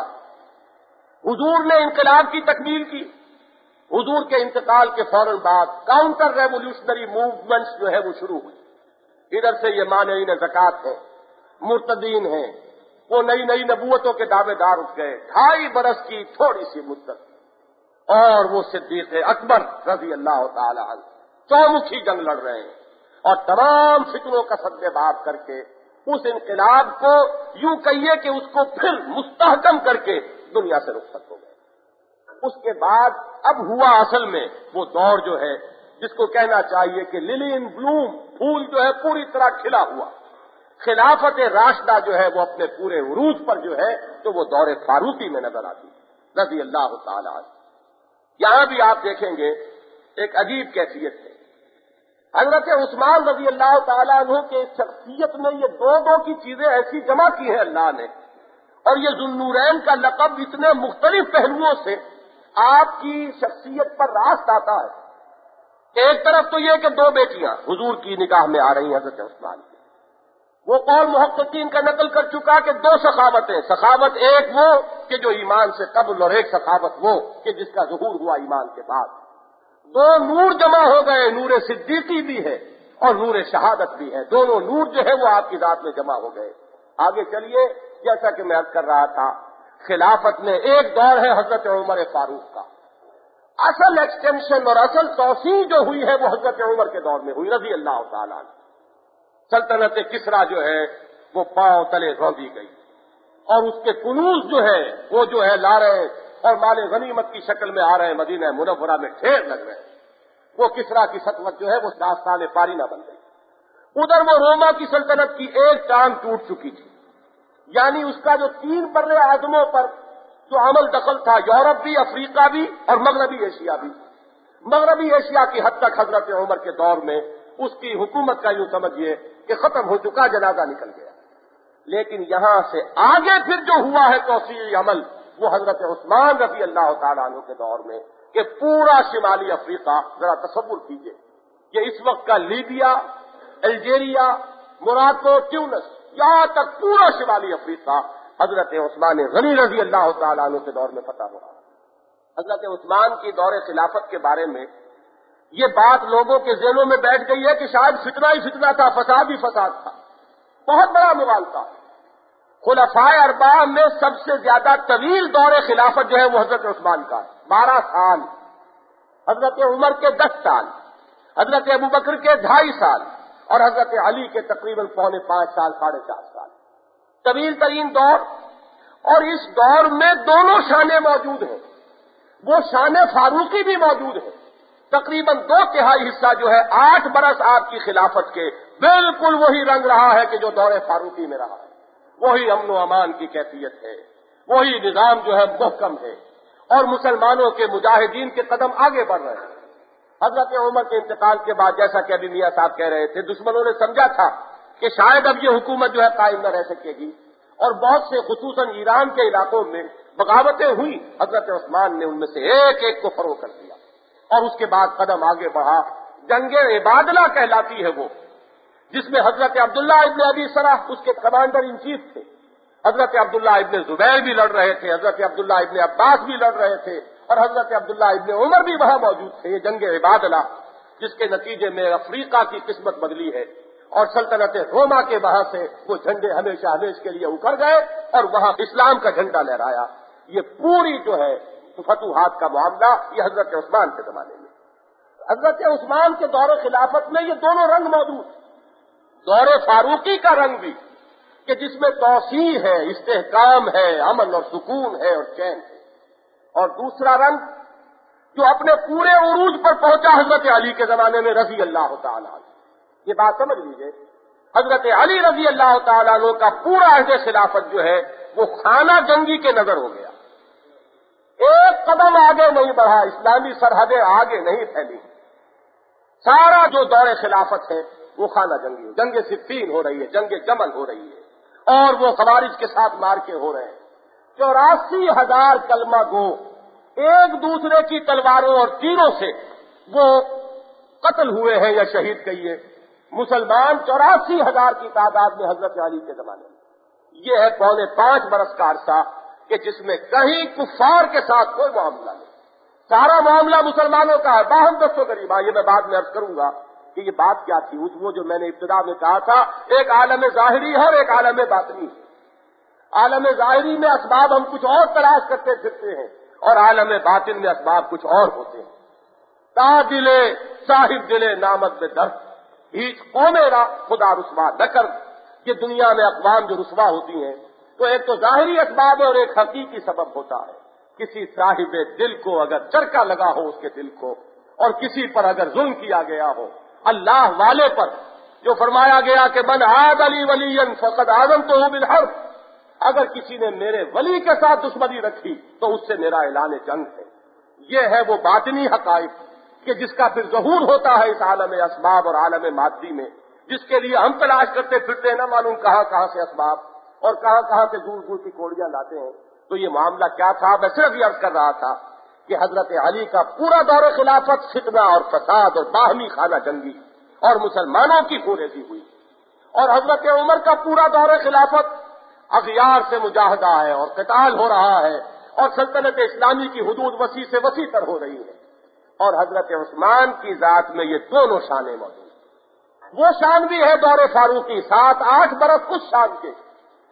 حضور نے انقلاب کی تکمیل کی. حضور کے انتقال کے فوراً بعد کاؤنٹر ریولیوشنری موومنٹس جو ہے وہ شروع ہوئی. ادھر سے یہ مانعین زکوٰۃ ہیں، مرتدین ہیں، وہ نئی نئی نبوتوں کے دعوے دار اٹھ گئے. 2.5 برس کی تھوڑی سی مدت اور وہ صدیق اکبر رضی اللہ تعالی عنہ چومکھی جنگ لڑ رہے ہیں، اور تمام فتنوں کا سدباب کر کے اس انقلاب کو یوں کہیے کہ اس کو پھر مستحکم کر کے دنیا سے رخصت ہو گئے. اس کے بعد اب ہوا اصل میں وہ دور جو ہے جس کو کہنا چاہیے کہ للی ان بلوم، پھول جو ہے پوری طرح کھلا ہوا. خلافت راشدہ جو ہے وہ اپنے پورے عروج پر جو ہے تو وہ دور فاروقی میں نظر آتی رضی اللہ تعالی عنہ. یہاں بھی آپ دیکھیں گے ایک عجیب کیفیت ہے. حضرت عثمان رضی اللہ تعالیٰ عنہ کے شخصیت میں یہ 2 کی چیزیں ایسی جمع کی ہیں اللہ نے، اور یہ ذو النورین کا لقب اتنے مختلف پہلوؤں سے آپ کی شخصیت پر راست آتا ہے. ایک طرف تو یہ کہ 2 بیٹیاں حضور کی نکاح میں آ رہی ہیں حضرت عثمان کی. وہ قول محققین کا نقل کر چکا کہ 2 سخاوتیں، سخاوت ایک وہ کہ جو ایمان سے قبل، اور ایک سخاوت وہ کہ جس کا ظہور ہوا ایمان کے بعد. 2 نور جمع ہو گئے، نور صدیقی بھی ہے اور نور شہادت بھی ہے. دونوں نور جو ہے وہ آپ کی ذات میں جمع ہو گئے. آگے چلیے جیسا کہ میں عرض کر رہا تھا، خلافت میں ایک دور ہے حضرت عمر فاروق کا، اصل ایکسٹینشن اور اصل توسیع جو ہوئی ہے وہ حضرت عمر کے دور میں ہوئی رضی اللہ تعالیٰ عنہ۔ سلطنت کسریٰ جو ہے وہ پاؤں تلے روندی گئی، اور اس کے کنوز جو ہے وہ جو ہے لا رہے اور مال غنیمت کی شکل میں آ رہے ہیں، مدینہ منورہ میں ڈھیر لگ رہے ہیں۔ وہ کسریٰ کی سطوت جو ہے وہ داستان پارینہ بن گئی۔ ادھر وہ روما کی سلطنت کی ایک ٹانگ ٹوٹ چکی تھی، یعنی اس کا جو 3 بر اعظموں پر جو عمل دخل تھا، یورپ بھی، افریقہ بھی اور مغربی ایشیا بھی، مغربی ایشیا کی حد تک حضرت عمر کے دور میں اس کی حکومت کا یوں سمجھیے کہ ختم ہو چکا، جنازہ نکل گیا۔ لیکن یہاں سے آگے پھر جو ہوا ہے توسیعی عمل وہ حضرت عثمان رضی اللہ تعالیٰ عنہ کے دور میں، کہ پورا شمالی افریقہ، ذرا تصور کیجئے کہ اس وقت کا لیبیا، الجیریا، موراکو، ٹیونس، یہاں تک پورا شمالی افریقہ حضرت عثمان غنی رضی اللہ تعالیٰ عنہ کے دور میں فتح ہو رہا ہے۔ حضرت عثمان کی دور خلافت کے بارے میں یہ بات لوگوں کے ذہنوں میں بیٹھ گئی ہے کہ شاید فتنہ ہی فتنہ تھا، فساد ہی فساد تھا، بہت بڑا مغالطہ۔ خلفائے اربعہ میں سب سے زیادہ طویل دور خلافت جو ہے وہ حضرت عثمان کا ہے، 12 سال، حضرت عمر کے 10 سال، حضرت ابوبکر کے 2.5 سال اور حضرت علی کے تقریباً 4.25 سال، 4.5 سال، طویل ترین دور۔ اور اس دور میں دونوں شانیں موجود ہیں، وہ شان فاروقی بھی موجود ہے، تقریباً 2/3 حصہ جو ہے 8 برس آپ کی خلافت کے بالکل وہی رنگ رہا ہے کہ جو دور فاروقی میں رہا ہے، وہی امن و امان کی کیفیت ہے، وہی نظام جو ہے محکم ہے، اور مسلمانوں کے مجاہدین کے قدم آگے بڑھ رہے ہیں۔ حضرت عمر کے انتقال کے بعد جیسا کہ ابھی میاں صاحب کہہ رہے تھے، دشمنوں نے سمجھا تھا کہ شاید اب یہ حکومت جو ہے قائم نہ رہ سکے گی، اور بہت سے خصوصاً ایران کے علاقوں میں بغاوتیں ہوئی، حضرت عثمان نے ان میں سے ایک ایک کو فروغ کر دیا، اور اس کے بعد قدم آگے بڑھا۔ جنگ عبادلہ کہلاتی ہے وہ، جس میں حضرت عبداللہ ابن ابی سرح اس کے کمانڈر ان چیف تھے، حضرت عبداللہ ابن زبیر بھی لڑ رہے تھے، حضرت عبداللہ ابن عباس بھی لڑ رہے تھے، اور حضرت عبداللہ ابن عمر بھی وہاں موجود تھے۔ یہ جنگ عبادلہ جس کے نتیجے میں افریقہ کی قسمت بدلی ہے، اور سلطنت روما کے وہاں سے وہ جھنڈے ہمیشہ ہمیشہ کے لیے اکھڑ گئے اور وہاں اسلام کا جھنڈا لہرایا۔ یہ پوری جو ہے فتوحات کا معاملہ یہ حضرت عثمان کے زمانے میں۔ حضرت عثمان کے دور خلافت میں یہ دونوں رنگ موجود، دور فاروقی کا رنگ بھی کہ جس میں توسیع ہے، استحکام ہے، امن اور سکون ہے اور چین ہے، اور دوسرا رنگ جو اپنے پورے عروج پر پہنچا حضرت علی کے زمانے میں رضی اللہ تعالیٰ عنہ۔ یہ بات سمجھ لیجئے، حضرت علی رضی اللہ تعالیٰ عنہ کا پورا عہد خلافت جو ہے وہ خانہ جنگی کے نظر ہو گیا، ایک قدم آگے نہیں بڑھا، اسلامی سرحدیں آگے نہیں پھیلی، سارا جو دور خلافت ہے وہ خانہ جنگی ہے، جنگ صفین ہو رہی ہے، جنگ جمل ہو رہی ہے، اور وہ خوارج کے ساتھ مار کے ہو رہے ہیں۔ 84,000 کلمہ گو ایک دوسرے کی تلواروں اور تیروں سے وہ قتل ہوئے ہیں یا شہید کیے مسلمان، 84,000 کی تعداد میں حضرت علی کے زمانے میں۔ یہ ہے 4.25 برس کا عرصہ کہ جس میں کہیں کفار کے ساتھ کوئی معاملہ نہیں، سارا معاملہ مسلمانوں کا ہے، باہم دست و غریبہ۔ یہ میں بعد میں عرض کروں گا کہ یہ بات کیا تھی، وہ جو میں نے ابتدا میں کہا تھا، ایک عالم ظاہری ہے اور ایک عالم باطنی ہے۔ عالم ظاہری میں اسباب ہم کچھ اور تلاش کرتے پھرتے ہیں، اور عالم باطن میں اسباب کچھ اور ہوتے ہیں۔ تا دلے صاحب دلے نامت میں درد، ہیچ قومیرا خدا رسوا نہ کر۔ یہ دنیا میں اقوام جو رسوا ہوتی ہیں تو ایک تو ظاہری اسباب ہے اور ایک حقیقی سبب ہوتا ہے۔ کسی صاحب دل کو اگر چرکا لگا ہو اس کے دل کو، اور کسی پر اگر ظلم کیا گیا ہو، اللہ والے پر جو فرمایا گیا کہ من عاد علی ولی فقد آذنتہ بالحرب، اگر کسی نے میرے ولی کے ساتھ دشمنی رکھی تو اس سے میرا اعلان جنگ ہے۔ یہ ہے وہ باطنی حقائق کہ جس کا پھر ظہور ہوتا ہے اس عالم اسباب اور عالم مادی میں، جس کے لیے ہم تلاش کرتے پھرتے ہیں نہ معلوم کہاں کہاں سے اسباب اور کہاں کہاں سے دور دور کی کوڑیاں لاتے ہیں۔ تو یہ معاملہ کیا تھا؟ میں صرف یہ عرض کر رہا تھا کہ حضرت علی کا پورا دور خلافت فتنہ اور فساد اور باہمی خانہ جنگی اور مسلمانوں کی خوریزی ہوئی، اور حضرت عمر کا پورا دور خلافت اغیار سے مجاہدہ ہے اور قتال ہو رہا ہے، اور سلطنت اسلامی کی حدود وسیع سے وسیع تر ہو رہی ہے، اور حضرت عثمان کی ذات میں یہ دونوں شانیں موجود ہیں۔ وہ شان بھی ہے دور فاروقی، 7-8 برس اس شان کے،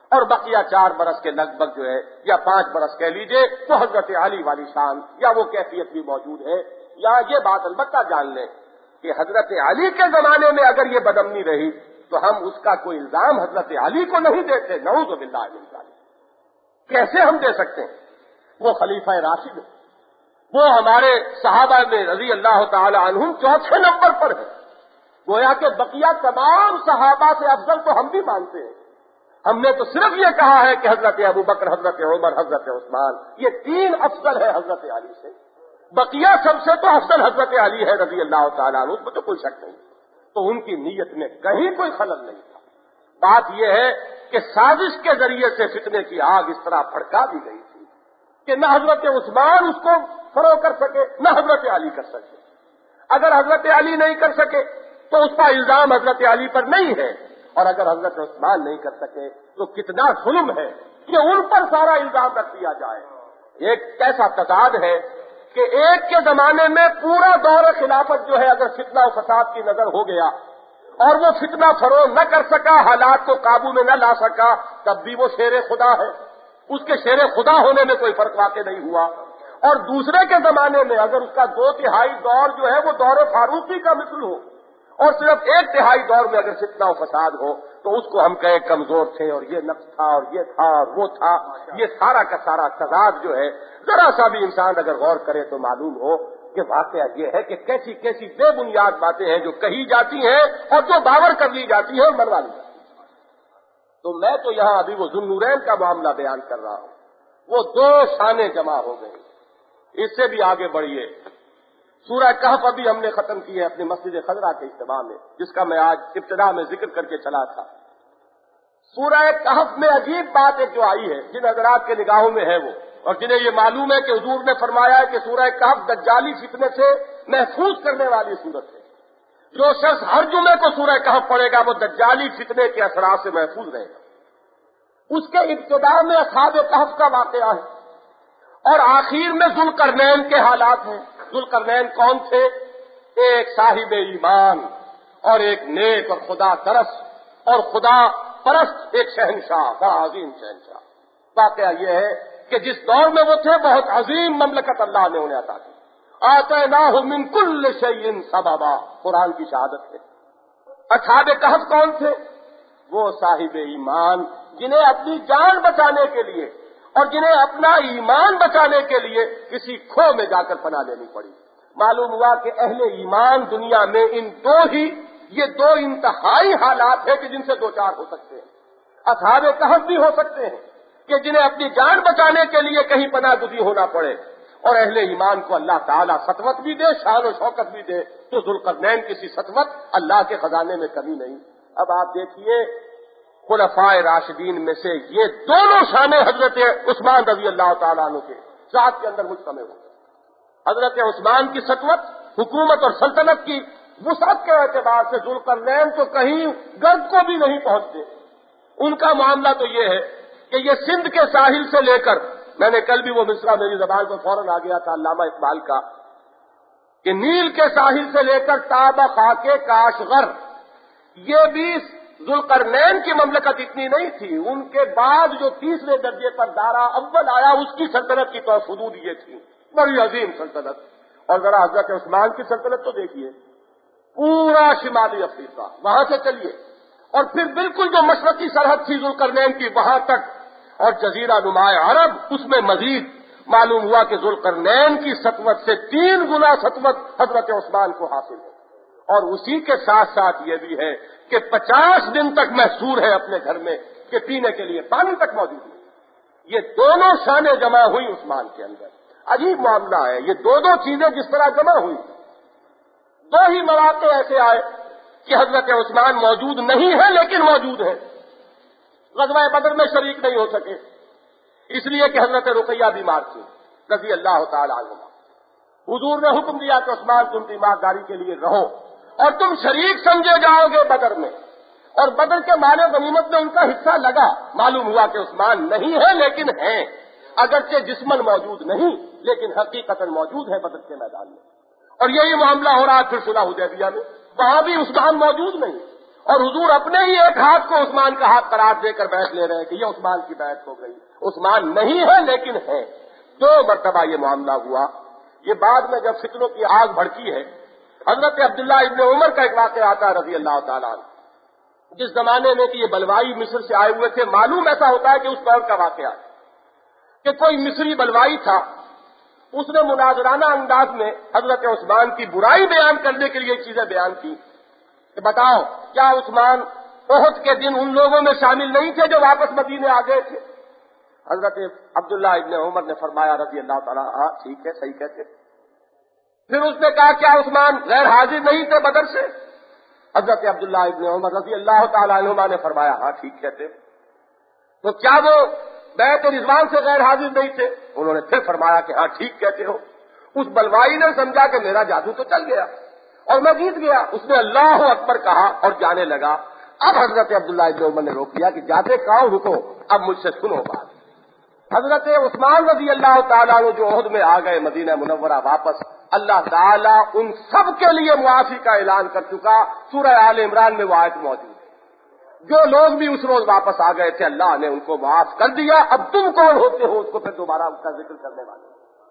اور بقیہ 4 برس کے لگ بھگ جو ہے یا 5 برس کہہ لیجئے تو حضرت علی والی شان یا وہ کیفیت بھی موجود ہے. یا یہ بات البتہ جان لیں کہ حضرت علی کے زمانے میں اگر یہ بدامنی رہی تو ہم اس کا کوئی الزام حضرت علی کو نہیں دیتے. نعوذ باللہ من ذالک. کیسے ہم دے سکتے ہیں؟ وہ خلیفہ راشد ہے، وہ ہمارے صحابہ میں رضی اللہ تعالی عنہم 4 نمبر پر ہے. گویا کہ بقیہ تمام صحابہ سے افضل تو ہم بھی مانتے ہیں. ہم نے تو صرف یہ کہا ہے کہ حضرت ابو بکر، حضرت عمر، حضرت عثمان یہ 3 افضل ہے حضرت علی سے. بقیہ سب سے تو افضل حضرت علی ہے رضی اللہ تعالیٰ عنہ، اس میں تو کوئی شک نہیں. تو ان کی نیت میں کہیں کوئی خلل نہیں تھا. بات یہ ہے کہ سازش کے ذریعے سے فتنے کی آگ اس طرح بھڑکا دی گئی تھی کہ نہ حضرت عثمان اس کو فروغ کر سکے نہ حضرت علی کر سکے. اگر حضرت علی نہیں کر سکے تو اس کا الزام حضرت علی پر نہیں ہے، اور اگر حضرت عثمان نہیں کر سکے تو کتنا ظلم ہے کہ ان پر سارا الزام رکھ دیا جائے. ایک کیسا تضاد ہے کہ ایک کے زمانے میں پورا دور خلافت جو ہے اگر فتنہ و فساد کی نظر ہو گیا اور وہ فتنہ فروغ نہ کر سکا، حالات کو قابو میں نہ لا سکا، تب بھی وہ شیر خدا ہے، اس کے شیر خدا ہونے میں کوئی فرق واقع نہیں ہوا. اور دوسرے کے زمانے میں اگر اس کا 2/3 دور جو ہے وہ دور فاروقی کا مثل ہو اور صرف 1/3 دور میں اگر فتنہ و فساد ہو تو اس کو ہم کہیں کمزور تھے اور یہ نقص تھا اور یہ تھا اور وہ تھا. یہ سارا کا سارا تضاد جو ہے ذرا سا بھی انسان اگر غور کرے تو معلوم ہو کہ واقعہ یہ ہے کہ کیسی کیسی بے بنیاد باتیں ہیں جو کہی جاتی ہیں اور جو باور کر لی جاتی ہیں اور منوا لی جاتی ہیں. تو میں تو یہاں ابھی وہ ذوالنورین کا معاملہ بیان کر رہا ہوں. وہ 2 شانیں جمع ہو گئی. اس سے بھی آگے بڑھیے. سورہ کہف ابھی ہم نے ختم کی ہے اپنی مسجد خضرا کے اجتماع میں، جس کا میں آج ابتدا میں ذکر کر کے چلا تھا. سورہ کہف میں عجیب بات ایک جو آئی ہے جن حضرات کے نگاہوں میں ہے وہ، اور جنہیں یہ معلوم ہے کہ حضور نے فرمایا ہے کہ سورہ کہف دجالی فتنے سے محفوظ کرنے والی سورت ہے. جو شخص ہر جمعے کو سورہ کہف پڑھے گا وہ دجالی فتنے کے اثرات سے محفوظ رہے گا. اس کے ابتدا میں اصحاب کہف کا واقعہ ہے اور آخر میں ذوالقرنین کے حالات ہیں. ذوالقرنین کون تھے؟ ایک صاحب ایمان اور ایک نیک اور خدا ترس اور خدا پرست ایک شہنشاہ، بڑا عظیم شہنشاہ. واقعہ یہ ہے کہ جس دور میں وہ تھے بہت عظیم مملکت اللہ نے انہیں عطا کی. آتیناہ من کل شیء سببا، قرآن کی شہادت ہے. اصحاب کہف کون تھے؟ وہ صاحب ایمان جنہیں اپنی جان بچانے کے لیے اور جنہیں اپنا ایمان بچانے کے لیے کسی کھو میں جا کر پناہ لینی پڑی. معلوم ہوا کہ اہل ایمان دنیا میں یہ دو انتہائی حالات ہیں کہ جن سے 2 چار ہو سکتے ہیں. اصحاب کہف بھی ہو سکتے ہیں کہ جنہیں اپنی جان بچانے کے لیے کہیں پناہ گزین ہونا پڑے، اور اہل ایمان کو اللہ تعالیٰ سطوت بھی دے، شان و شوکت بھی دے. تو ذوالقرنین کسی سطوت اللہ کے خزانے میں کمی نہیں. اب آپ دیکھیے خلفائے راشدین میں سے یہ دونوں شانیں حضرت عثمان رضی اللہ تعالیٰ عنہ کے ذات کے اندر مجتمع ہو. حضرت عثمان کی سطوت، حکومت اور سلطنت کی وسعت کے اعتبار سے ذوالقرنین تو کہیں گرد کو بھی نہیں پہنچتے. ان کا معاملہ تو یہ ہے کہ یہ سندھ کے ساحل سے لے کر، میں نے کل بھی وہ مصرع میری زبان کو فوراً آ گیا تھا علامہ اقبال کا، کہ نیل کے ساحل سے لے کر تابہ خاک کاشغر، یہ بھی ذوالقرنین کی مملکت اتنی نہیں تھی. ان کے بعد جو 3رے درجے پر دارا اول آیا اس کی سلطنت کی تو حدود یہ تھی، بڑی عظیم سلطنت. اور ذرا حضرت عثمان کی سلطنت تو دیکھیے، پورا شمالی افریقہ وہاں سے چلیے اور پھر بالکل جو مشرقی سرحد تھی ذوالقرنین کی وہاں تک، اور جزیرہ نمائے عرب اس میں مزید. معلوم ہوا کہ ذوالقرنین کی سطوت سے 3 گنا سطوت حضرت عثمان کو حاصل ہے. اور اسی کے ساتھ ساتھ یہ بھی ہے کہ 50 دن تک محصور ہے اپنے گھر میں کہ پینے کے لیے پانی تک موجود ہے. یہ دونوں شانیں جمع ہوئی عثمان کے اندر. عجیب معاملہ ہے. یہ دو چیزیں جس طرح جمع ہوئی، 2 ہی مواقع ایسے آئے کہ حضرت عثمان موجود نہیں ہے لیکن موجود ہے. غزوہ بدر میں شریک نہیں ہو سکے اس لیے کہ حضرت رقیہ بیمار تھی رضی اللہ تعالی عنہ. حضور نے حکم دیا کہ عثمان تم تیمارداری کے لیے رہو اور تم شریک سمجھے جاؤ گے بدر میں. اور بدر کے مال غنیمت میں ان کا حصہ لگا. معلوم ہوا کہ عثمان نہیں ہے لیکن ہیں، اگرچہ جسمن موجود نہیں لیکن حقیقتاً موجود ہے بدر کے میدان میں. اور یہی معاملہ ہو رہا پھر صلح حدیبیہ میں، وہاں بھی عثمان موجود نہیں اور حضور اپنے ہی ایک ہاتھ کو عثمان کا ہاتھ قرار دے کر بیعت لے رہے ہیں کہ یہ عثمان کی بیعت ہو گئی. عثمان نہیں ہے لیکن ہے. 2 مرتبہ یہ معاملہ ہوا. یہ بعد میں جب فتنوں کی آگ بھڑکی ہے، حضرت عبداللہ ابن عمر کا ایک واقعہ آتا ہے رضی اللہ تعالیٰ عنہ، جس زمانے میں کہ یہ بلوائی مصر سے آئے ہوئے تھے. معلوم ایسا ہوتا ہے کہ اس دور کا واقعہ کہ کوئی مصری بلوائی تھا، اس نے مناظرانہ انداز میں حضرت عثمان کی برائی بیان کرنے کے لیے چیزیں بیان کی کہ بتاؤ کیا عثمان احد کے دن ان لوگوں میں شامل نہیں تھے جو واپس مدینے آ گئے تھے؟ حضرت عبداللہ ابن عمر نے فرمایا رضی اللہ تعالیٰ ہاں ٹھیک ہے صحیح کہتے. پھر اس نے کہا کیا عثمان غیر حاضر نہیں تھے بدر سے؟ حضرت عبداللہ ابن عمر رضی اللہ تعالیٰ عنہما نے فرمایا ہاں ٹھیک کہتے. تو کیا وہ بیعت رضوان سے غیر حاضر نہیں تھے؟ انہوں نے پھر فرمایا کہ ہاں ٹھیک کہتے ہو. اس بلوائی نے سمجھا کہ میرا جادو تو چل گیا اور میں جیت گیا. اس نے اللہ اکبر کہا اور جانے لگا. اب حضرت عبداللہ ابن عمر نے روک دیا کہ جاتے کہاں رکو، اب مجھ سے سنو بات. حضرت عثمان رضی اللہ تعالیٰ عنہ جو عہد میں آ گئے مدینہ منورہ واپس، اللہ تعالیٰ ان سب کے لیے معافی کا اعلان کر چکا. سورہ آل عمران میں وہ آیت موجود ہے. جو لوگ بھی اس روز واپس آ گئے تھے اللہ نے ان کو معاف کر دیا. اب تم کون ہوتے ہو اس کو پھر دوبارہ اس کا ذکر کرنے والے؟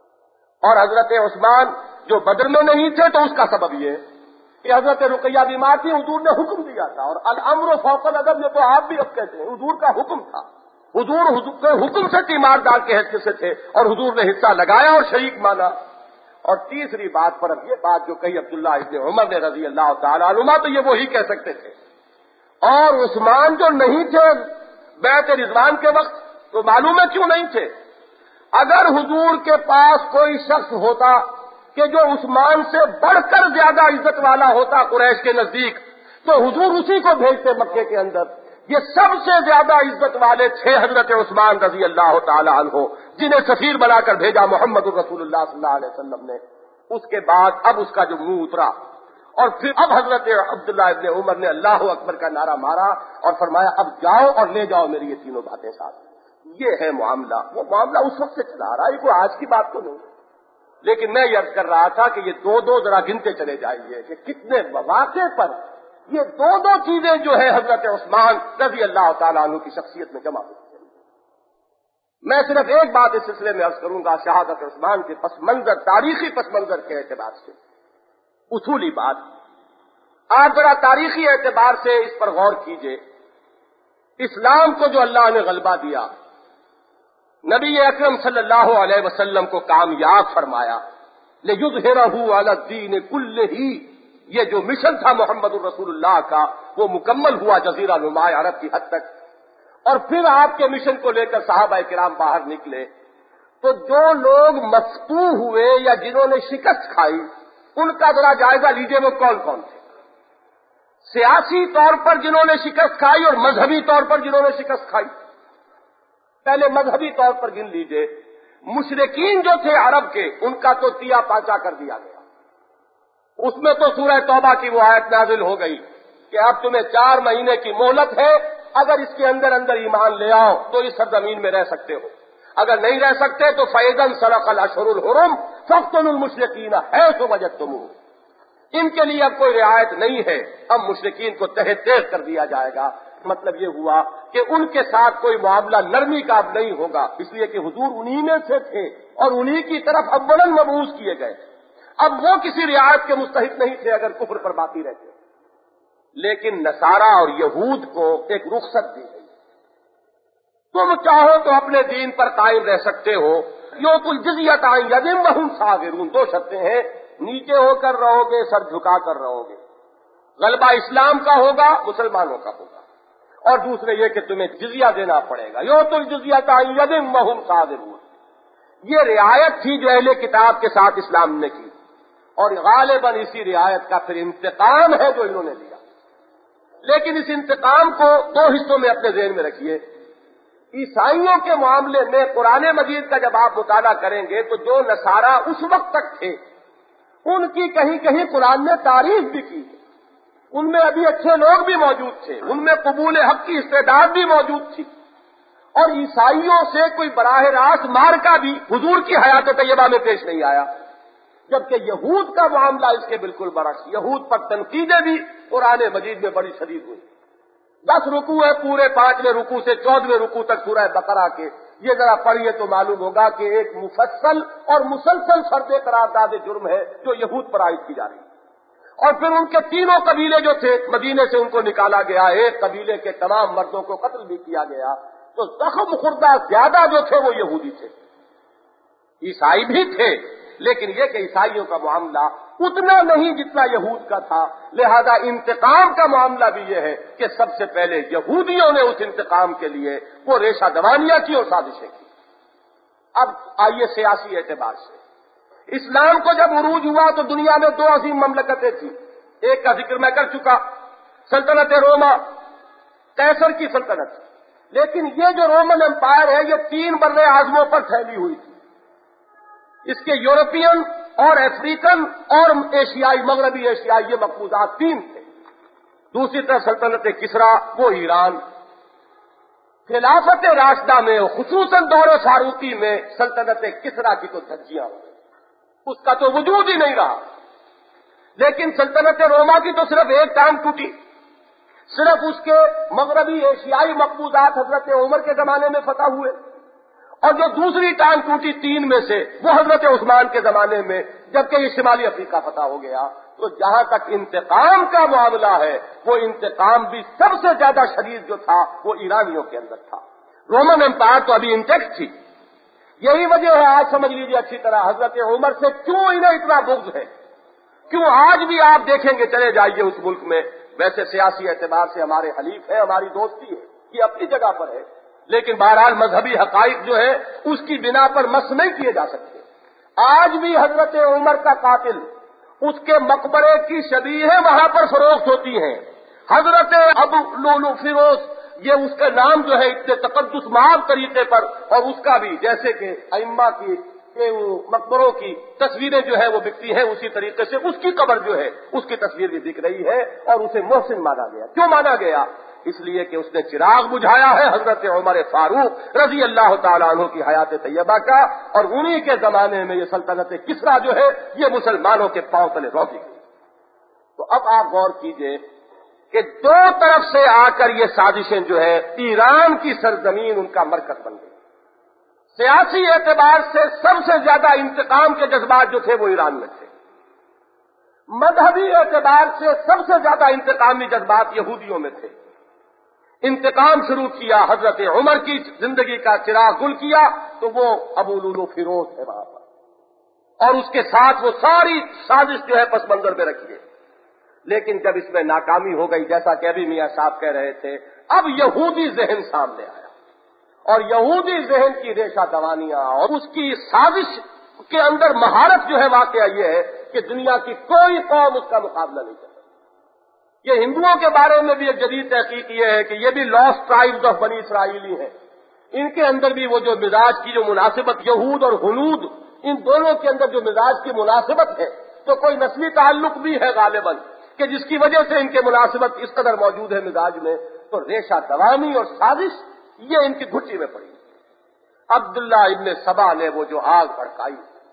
اور حضرت عثمان جو بدر میں نہیں تھے تو اس کا سبب یہ کہ حضرت رقیہ بیمار تھی، حضور نے حکم دیا تھا. اور الامر فوق الادب، یہ تو آپ بھی اب کہتے ہیں، حضور کا حکم تھا. حضور کے حکم سے تیماردار کے حصے سے تھے اور حضور نے حصہ لگایا اور شریک مانا. اور تیسری بات پر اب یہ بات جو کہی عبداللہ ابن عمر نے رضی اللہ تعالیٰ عنہما، تو یہ وہی کہہ سکتے تھے. اور عثمان جو نہیں تھے بیعت رضوان کے وقت، تو معلوم ہے کیوں نہیں تھے. اگر حضور کے پاس کوئی شخص ہوتا کہ جو عثمان سے بڑھ کر زیادہ عزت والا ہوتا قریش کے نزدیک، تو حضور اسی کو بھیجتے مکے کے اندر. یہ سب سے زیادہ عزت والے تھے حضرت عثمان رضی اللہ تعالی عنہ، جنہیں سفیر بنا کر بھیجا محمد الرسول اللہ صلی اللہ علیہ وسلم نے. اس کے بعد اب اس کا جو منہ اترا اور پھر اب حضرت عبداللہ ابن عمر نے اللہ اکبر کا نعرہ مارا اور فرمایا اب جاؤ اور لے جاؤ میری یہ تینوں باتیں ساتھ. یہ ہے معاملہ. وہ معاملہ اس وقت سے چلا رہا ہے، کوئی آج کی بات تو نہیں. لیکن میں یہ عرض کر رہا تھا کہ یہ دو ذرا گنتے چلے جائیے کہ کتنے مواقع پر یہ دو چیزیں جو ہے حضرت عثمان رضی اللہ تعالیٰ عنہ کی شخصیت میں جمع ہوتی ہیں. میں صرف ایک بات اس سلسلے میں عرض کروں گا شہادت عثمان کے پس منظر، تاریخی پس منظر کے اعتبار سے. اصولی بات، آپ ذرا تاریخی اعتبار سے اس پر غور کیجئے. اسلام کو جو اللہ نے غلبہ دیا، نبی اکرم صلی اللہ علیہ وسلم کو کامیاب فرمایا، لِيُظْهِرَهُ عَلَى الدِّينِ كُلِّهِ، یہ جو مشن تھا محمد الرسول اللہ کا وہ مکمل ہوا جزیرہ نما عرب کی حد تک. اور پھر آپ کے مشن کو لے کر صحابہ کرام باہر نکلے تو جو لوگ مفتوح ہوئے یا جنہوں نے شکست کھائی ان کا ذرا جائزہ لیجئے وہ کون کون تھے. سیاسی طور پر جنہوں نے شکست کھائی اور مذہبی طور پر جنہوں نے شکست کھائی. پہلے مذہبی طور پر گن لیجئے. مشرکین جو تھے عرب کے ان کا تو تیا پاچا کر دیا گیا. اس میں تو سورہ توبہ کی وہ آیت نازل ہو گئی کہ اب تمہیں 4 مہینے کی مہلت ہے، اگر اس کے اندر ایمان لے آؤ تو اس سرزمین میں رہ سکتے ہو، اگر نہیں رہ سکتے تو فَإِذَا انْسَلَخَ الْأَشْهُرُ الْحُرُمُ فَاقْتُلُوا الْمُشْرِكِينَ حَيْثُ وَجَدتُّمُوهُمْ. ان کے لیے اب کوئی رعایت نہیں ہے، اب مشرکین کو تہہ تیغ کر دیا جائے گا. مطلب یہ ہوا کہ ان کے ساتھ کوئی معاملہ نرمی کا اب نہیں ہوگا، اس لیے کہ حضور انہی میں سے تھے اور انہی کی طرف اولاً مبعوث کیے گئے. اب وہ کسی رعایت کے مستحق نہیں تھے اگر کفر پر باقی رہتے. لیکن نصارہ اور یہود کو ایک رخصت دی گئی، تم چاہو تو اپنے دین پر قائم رہ سکتے ہو. یؤتوا الجزیۃ عن ید وہم صاغرون. 2 شرطیں ہیں، نیچے ہو کر رہو گے، سر جھکا کر رہو گے. غلبہ اسلام کا ہوگا، مسلمانوں کا ہوگا. اور دوسرے یہ کہ تمہیں جزیہ دینا پڑے گا. یؤتوا الجزیۃ عن ید وہم صاغرون. یہ رعایت تھی جو اہل کتاب کے ساتھ اسلام نے کی، اور غالباً اسی رعایت کا پھر انتقام ہے جو انہوں نے لیا. لیکن اس انتقام کو 2 حصوں میں اپنے ذہن میں رکھیے. عیسائیوں کے معاملے میں قرآن مجید کا جب آپ مطالعہ کریں گے تو جو نصارہ اس وقت تک تھے ان کی کہیں کہیں قرآن نے تعریف بھی کی. ان میں ابھی اچھے لوگ بھی موجود تھے، ان میں قبول حق کی استعداد بھی موجود تھی. اور عیسائیوں سے کوئی براہ راست مارکا بھی حضور کی حیات طیبہ میں پیش نہیں آیا. جبکہ یہود کا معاملہ اس کے بالکل برعکس، یہود پر تنقیدیں بھی قرآن مجید میں بڑی شدید ہوئی۔ 10 رکوع ہے پورے 5ویں رکوع سے 14ویں رکوع تک سورہ بقرہ کے، یہ ذرا پڑھیے تو معلوم ہوگا کہ ایک مفصل اور مسلسل فرد قرارداد جرم ہے جو یہود پر عائد کی جا رہی ہے۔ اور پھر ان کے تینوں قبیلے جو تھے مدینے سے ان کو نکالا گیا، ایک قبیلے کے تمام مردوں کو قتل بھی کیا گیا، تو زخم خوردہ زیادہ جو تھے وہ یہودی تھے، عیسائی بھی تھے، لیکن یہ کہ عیسائیوں کا معاملہ اتنا نہیں جتنا یہود کا تھا، لہذا انتقام کا معاملہ بھی یہ ہے کہ سب سے پہلے یہودیوں نے اس انتقام کے لیے وہ ریشہ دوانیاں کی اور سازشیں کی۔ اب آئیے سیاسی اعتبار سے، اسلام کو جب عروج ہوا تو دنیا میں 2 عظیم مملکتیں تھیں، ایک کا ذکر میں کر چکا، سلطنت روما، قیصر کی سلطنت، لیکن یہ جو رومن امپائر ہے یہ 3 بر اعظموں پر پھیلی ہوئی تھی، اس کے یورپین اور افریقن اور ایشیائی، مغربی ایشیائی، یہ مقبوضات 3 تھے۔ دوسری طرف سلطنت کسرا، وہ ایران، خلافت راشدہ میں خصوصاً دور فاروقی میں سلطنت کسرا کی تو دھجیاں ہو گئی، اس کا تو وجود ہی نہیں رہا، لیکن سلطنت روما کی تو صرف ایک ٹانگ ٹوٹی، صرف اس کے مغربی ایشیائی مقبوضات حضرت عمر کے زمانے میں فتح ہوئے، اور جو دوسری ٹانگ ٹوٹی 3 میں سے وہ حضرت عثمان کے زمانے میں، جبکہ یہ شمالی افریقہ فتح ہو گیا۔ تو جہاں تک انتقام کا معاملہ ہے وہ انتقام بھی سب سے زیادہ شدید جو تھا وہ ایرانیوں کے اندر تھا، رومن امپائر تو ابھی انٹیکٹ تھی۔ یہی وجہ ہے، آج سمجھ لیجیے اچھی طرح، حضرت عمر سے کیوں انہیں اتنا بغض ہے، کیوں آج بھی آپ دیکھیں گے، چلے جائیے اس ملک میں، ویسے سیاسی اعتبار سے ہمارے حلیف ہیں، ہماری دوستی ہے، یہ اپنی جگہ پر ہے، لیکن بہرحال مذہبی حقائق جو ہے اس کی بنا پر مس نہیں کیے جا سکتے۔ آج بھی حضرت عمر کا قاتل، اس کے مقبرے کی شبیہیں وہاں پر فروخت ہوتی ہیں، حضرت ابو لولو فیروز، یہ اس کے نام جو ہے اتنے تقدس مآب طریقے پر، اور اس کا بھی جیسے کہ ائمہ کی مقبروں کی تصویریں جو ہے وہ بکتی ہیں، اسی طریقے سے اس کی قبر جو ہے اس کی تصویر بھی بک رہی ہے، اور اسے محسن مانا گیا۔ کیوں مانا گیا؟ اس لیے کہ اس نے چراغ بجھایا ہے حضرت عمر فاروق رضی اللہ تعالیٰ عنہ کی حیات طیبہ کا، اور انہی کے زمانے میں یہ سلطنت کسرا جو ہے یہ مسلمانوں کے پاؤں تلے روکی گئی۔ تو اب آپ غور کیجئے کہ 2 طرف سے آ کر یہ سازشیں جو ہے ایران کی سرزمین ان کا مرکز بن گئی۔ سیاسی اعتبار سے سب سے زیادہ انتقام کے جذبات جو تھے وہ ایران میں تھے، مذہبی اعتبار سے سب سے زیادہ انتقامی جذبات یہودیوں میں تھے۔ انتقام شروع کیا، حضرت عمر کی زندگی کا چراغ گل کیا تو وہ ابو لولو فیروز ہے وہاں پر، اور اس کے ساتھ وہ ساری سازش جو ہے پس منظر میں رکھیے۔ لیکن جب اس میں ناکامی ہو گئی، جیسا کہ ابھی میاں صاحب کہہ رہے تھے، اب یہودی ذہن سامنے آیا، اور یہودی ذہن کی ریشہ دوانیاں اور اس کی سازش کے اندر مہارت جو ہے واقعہ یہ ہے کہ دنیا کی کوئی قوم اس کا مقابلہ نہیں کر سکتی۔ یہ ہندوؤں کے بارے میں بھی ایک جدید تحقیق یہ ہے کہ یہ بھی لاسٹ ٹرائبز آف بنی اسرائیلی ہیں، ان کے اندر بھی وہ جو مزاج کی جو مناسبت، یہود اور ہنود، ان دونوں کے اندر جو مزاج کی مناسبت ہے، تو کوئی نسلی تعلق بھی ہے غالباً کہ جس کی وجہ سے ان کے مناسبت اس قدر موجود ہے مزاج میں، تو ریشہ دوانی اور سازش یہ ان کی گھٹی میں پڑی۔ عبداللہ ابن سبا نے وہ جو آگ بھڑکائی،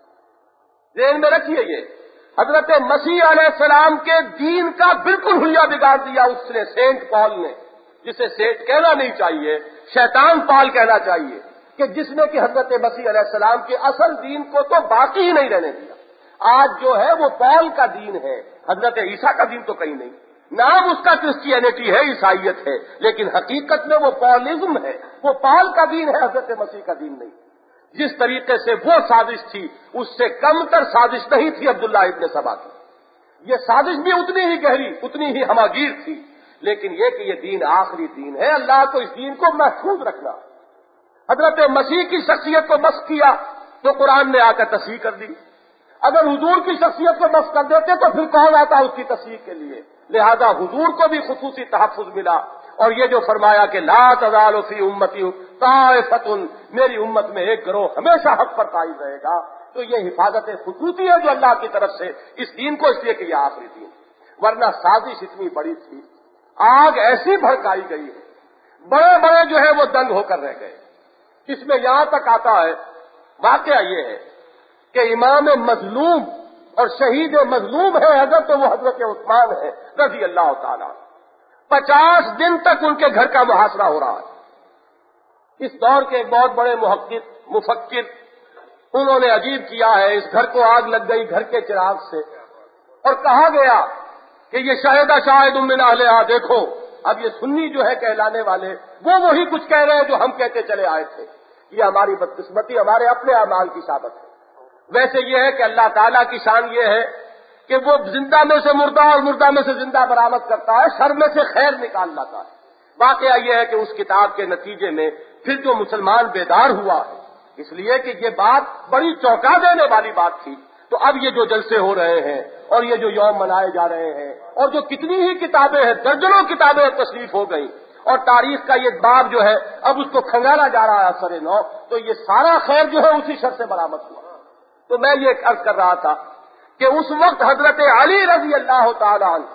ذہن میں رکھیے، یہ حضرت مسیح علیہ السلام کے دین کا بالکل حلیہ بگاڑ دیا اس نے، سینٹ پال نے، جسے سینٹ کہنا نہیں چاہیے، شیطان پال کہنا چاہیے، کہ جس نے کہ حضرت مسیح علیہ السلام کے اصل دین کو تو باقی ہی نہیں رہنے دیا۔ آج جو ہے وہ پال کا دین ہے، حضرت عیسیٰ کا دین تو کہیں نہیں، نام اس کا کرسچینٹی ہے، عیسائیت ہے، لیکن حقیقت میں وہ پالزم ہے، وہ پال کا دین ہے، حضرت مسیح کا دین نہیں۔ جس طریقے سے وہ سازش تھی اس سے کم تر سازش نہیں تھی عبداللہ ابن سبا کی، یہ سازش بھی اتنی ہی گہری، اتنی ہی ہماگیر تھی، لیکن یہ کہ یہ دین آخری دین ہے، اللہ کو اس دین کو محفوظ رکھنا۔ حضرت مسیح کی شخصیت کو مسخ کیا تو قرآن نے آ کر تصحیح کر دی، اگر حضور کی شخصیت کو مسخ کر دیتے تو پھر کون آتا اس کی تصحیح کے لیے، لہذا حضور کو بھی خصوصی تحفظ ملا، اور یہ جو فرمایا کہ لا تزال فی امتی طائفۃ، میری امت میں ایک گروہ ہمیشہ حق پر قائم رہے گا، تو یہ حفاظت خصوصی ہے جو اللہ کی طرف سے اس دین کو، اس لیے کہ یہ آخری دین، ورنہ سازش اتنی بڑی تھی، آگ ایسی بھڑکائی گئی ہے، بڑے بڑے جو ہے وہ دنگ ہو کر رہ گئے۔ اس میں یہاں تک آتا ہے، واقعہ یہ ہے کہ امام مظلوم اور شہید مظلوم ہے اگر تو وہ حضرت عثمان ہے رضی اللہ تعالیٰ. 50 دن تک ان کے گھر کا محاصرہ ہو رہا ہے. اس دور کے ایک بہت بڑے محقق مفکر انہوں نے عجیب کیا ہے، اس گھر کو آگ لگ گئی گھر کے چراغ سے، اور کہا گیا کہ یہ شاہد من اہلہا، دیکھو اب یہ سنی جو ہے کہلانے والے وہ وہی کچھ کہہ رہے ہیں جو ہم کہتے چلے آئے تھے. یہ ہماری بدقسمتی ہمارے اپنے اعمال کی ثابت ہے. ویسے یہ ہے کہ اللہ تعالیٰ کی شان یہ ہے کہ وہ زندہ میں سے مردہ اور مردہ میں سے زندہ برآمد کرتا ہے، شر میں سے خیر نکال لاتا ہے. واقعہ یہ ہے کہ اس کتاب کے نتیجے میں پھر جو مسلمان بیدار ہوا ہے، اس لیے کہ یہ بات بڑی چونکا دینے والی بات تھی. تو اب یہ جو جلسے ہو رہے ہیں اور یہ جو یوم منائے جا رہے ہیں اور جو کتنی ہی کتابیں ہیں، درجنوں کتابیں تصنیف ہو گئی، اور تاریخ کا یہ باب جو ہے اب اس کو کھنگالا جا رہا ہے اثر نو، تو یہ سارا خیر جو ہے اسی شر سے برآمد ہوا. تو میں یہ عرض کر رہا تھا کہ اس وقت حضرت علی رضی اللہ تعالیٰ عنہ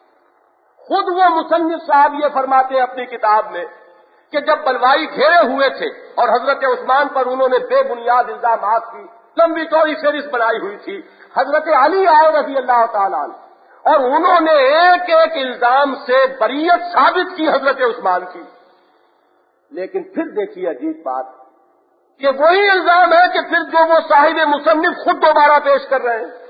خود وہ مصنف صاحب یہ فرماتے ہیں اپنی کتاب میں کہ جب بلوائی گھیرے ہوئے تھے اور حضرت عثمان پر انہوں نے بے بنیاد الزامات کی لمبی چوڑی فہرست بنائی ہوئی تھی، حضرت علی آئے رضی اللہ تعالیٰ عنہ اور انہوں نے ایک ایک الزام سے بریت ثابت کی حضرت عثمان کی. لیکن پھر دیکھیے عجیب بات کہ وہی الزام ہے کہ پھر جو وہ صاحب مصنف خود دوبارہ پیش کر رہے ہیں،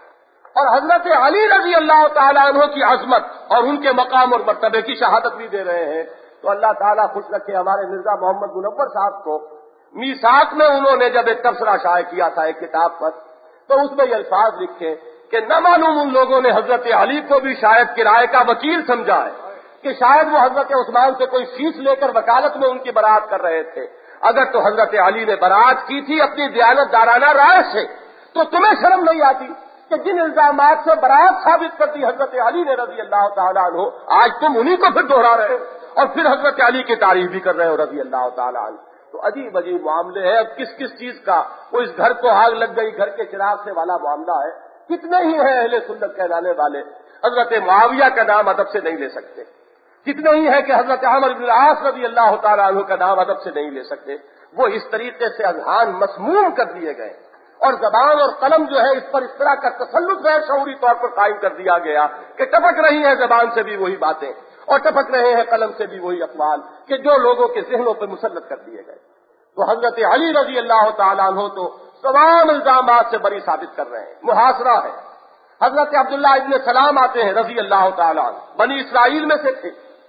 اور حضرت علی رضی اللہ تعالیٰ عنہ کی عظمت اور ان کے مقام اور مرتبے کی شہادت بھی دے رہے ہیں. تو اللہ تعالیٰ خوش رکھے ہمارے مرزا محمد منور صاحب کو میثاق میں انہوں نے جب ایک تبصرہ شائع کیا تھا ایک کتاب پر، تو اس میں یہ الفاظ لکھے کہ نہ معلوم ان لوگوں نے حضرت علی کو بھی شاید کرائے کا وکیل سمجھا ہے کہ شاید وہ حضرت عثمان سے کوئی فیس لے کر وکالت میں ان کی برات کر رہے تھے. اگر تو حضرت علی نے برات کی تھی اپنی دیانت دارانہ رائے سے، تو تمہیں شرم نہیں آتی کہ جن الزامات سے برات ثابت کرتی حضرت علی نے رضی اللہ تعالیٰ عنہ، آج تم انہی کو پھر دوہرا رہے ہو اور پھر حضرت علی کی تعریف بھی کر رہے ہو رضی اللہ تعالیٰ عنہ. تو عجیب عجیب معاملے ہیں. اب کس کس چیز کا وہ اس گھر کو آگ لگ گئی گھر کے چراغ سے والا معاملہ ہے. کتنے ہی ہیں اہل سنت کہلانے والے حضرت معاویہ کا نام ادب سے نہیں لے سکتے، کتنے ہی ہیں کہ حضرت عمرو بن العاص رضی اللہ تعالیٰ عنہ کا نام ادب سے نہیں لے سکتے. وہ اس طریقے سے اذہان مسموم کر دیے گئے اور زبان اور قلم جو ہے اس پر اس طرح کا تسلط غیر شعوری طور پر قائم کر دیا گیا کہ ٹپک رہی ہے زبان سے بھی وہی باتیں اور ٹپک رہے ہیں قلم سے بھی وہی اقوال کہ جو لوگوں کے ذہنوں پر مسلط کر دیے گئے. تو حضرت علی رضی اللہ تعالیٰ عنہ تو تمام الزامات سے بری ثابت کر رہے ہیں، محاصرہ ہے. حضرت عبداللہ ابن سلام آتے ہیں رضی اللہ تعالیٰ عنہ، بنی اسرائیل میں سے تھے.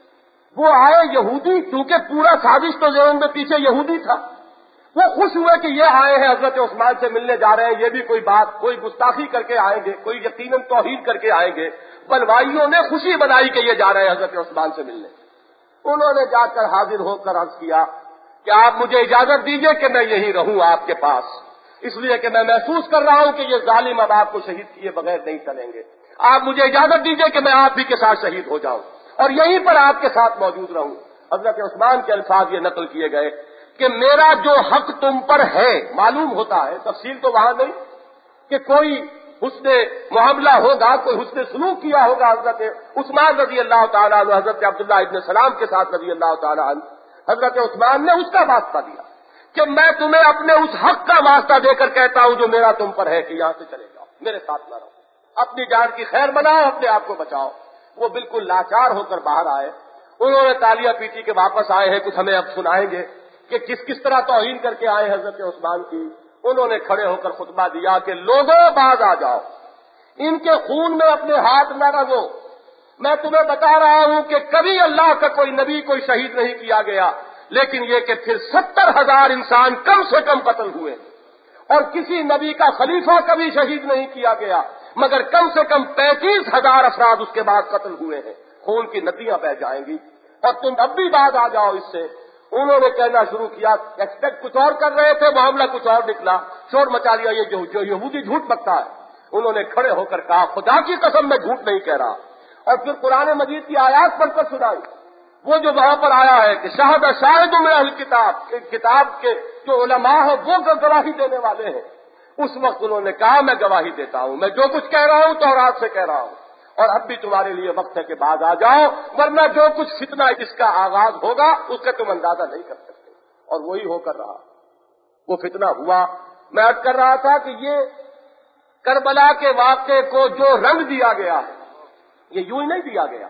وہ آئے یہودی، کیونکہ پورا سازش تو ذہن میں پیچھے یہودی تھا. وہ خوش ہوئے کہ یہ آئے ہیں حضرت عثمان سے ملنے جا رہے ہیں، یہ بھی کوئی بات کوئی گستاخی کر کے آئیں گے، کوئی یقیناً توہین کر کے آئیں گے. بلوائیوں نے خوشی بنائی کہ یہ جا رہے ہیں حضرت عثمان سے ملنے. انہوں نے جا کر حاضر ہو کر عرض کیا کہ آپ مجھے اجازت دیجیے کہ میں یہیں رہوں آپ کے پاس، اس لیے کہ میں محسوس کر رہا ہوں کہ یہ ظالم اب آپ کو شہید کیے بغیر نہیں چلیں گے. آپ مجھے اجازت دیجیے کہ میں آپ ہی کے ساتھ شہید ہو جاؤں اور یہیں پر آپ کے ساتھ موجود رہوں. حضرت عثمان کے الفاظ یہ نقل کیے گئے کہ میرا جو حق تم پر ہے، معلوم ہوتا ہے تفصیل تو وہاں نہیں کہ کوئی حسن معاملہ ہوگا، کوئی حسن سلوک کیا ہوگا حضرت عثمان رضی اللہ تعالیٰ عنہ حضرت عبداللہ ابن سلام کے ساتھ رضی اللہ تعالیٰ عنہ. حضرت عثمان نے اس کا واسطہ دیا کہ میں تمہیں اپنے اس حق کا واسطہ دے کر کہتا ہوں جو میرا تم پر ہے کہ یہاں سے چلے جاؤ، میرے ساتھ نہ رہو، اپنی جان کی خیر بناؤ، اپنے آپ کو بچاؤ. وہ بالکل لاچار ہو کر باہر آئے. انہوں نے تالیاں پیٹی کے واپس آئے ہیں، کچھ ہمیں اب سنائیں گے کہ کس طرح توہین کر کے آئے حضرت عثمان کی. انہوں نے کھڑے ہو کر خطبہ دیا کہ لوگوں باز آ جاؤ، ان کے خون میں اپنے ہاتھ نہ رگو. میں تمہیں بتا رہا ہوں کہ کبھی اللہ کا کوئی نبی کوئی شہید نہیں کیا گیا، لیکن یہ کہ پھر 70,000 انسان کم سے کم قتل ہوئے اور کسی نبی کا خلیفہ کبھی شہید نہیں کیا گیا، مگر کم سے کم 35,000 افراد اس کے بعد قتل ہوئے ہیں. خون کی ندیاں بہہ جائیں گی اور تم اب بھی باز آ جاؤ اس سے. انہوں نے کہنا شروع کیا، ایکسپیکٹ کچھ اور کر رہے تھے، معاملہ کچھ اور نکلا، شور مچا لیا یہ جو یہودی جھوٹ بکتا ہے. انہوں نے کھڑے ہو کر کہا خدا کی قسم میں جھوٹ نہیں کہہ رہا، اور پھر قرآن مجید کی آیات پڑھ کر سنائی. وہ جو وہاں پر آیا ہے کہ شاہد من اہل کتاب، کتاب کے جو علماء ہیں وہ گواہی دینے والے ہیں. اس وقت انہوں نے کہا میں گواہی دیتا ہوں، میں جو کچھ کہہ رہا ہوں تورات سے کہہ رہا ہوں، اور اب بھی تمہارے لیے وقت ہے کہ بعد آ جاؤ، ورنہ جو کچھ فتنہ اس کا آغاز ہوگا اس کا تم اندازہ نہیں کر سکتے. اور وہی ہو کر رہا، وہ فتنہ ہوا. میں عرض کر رہا تھا کہ یہ کربلا کے واقعے کو جو رنگ دیا گیا ہے یہ یوں ہی نہیں دیا گیا.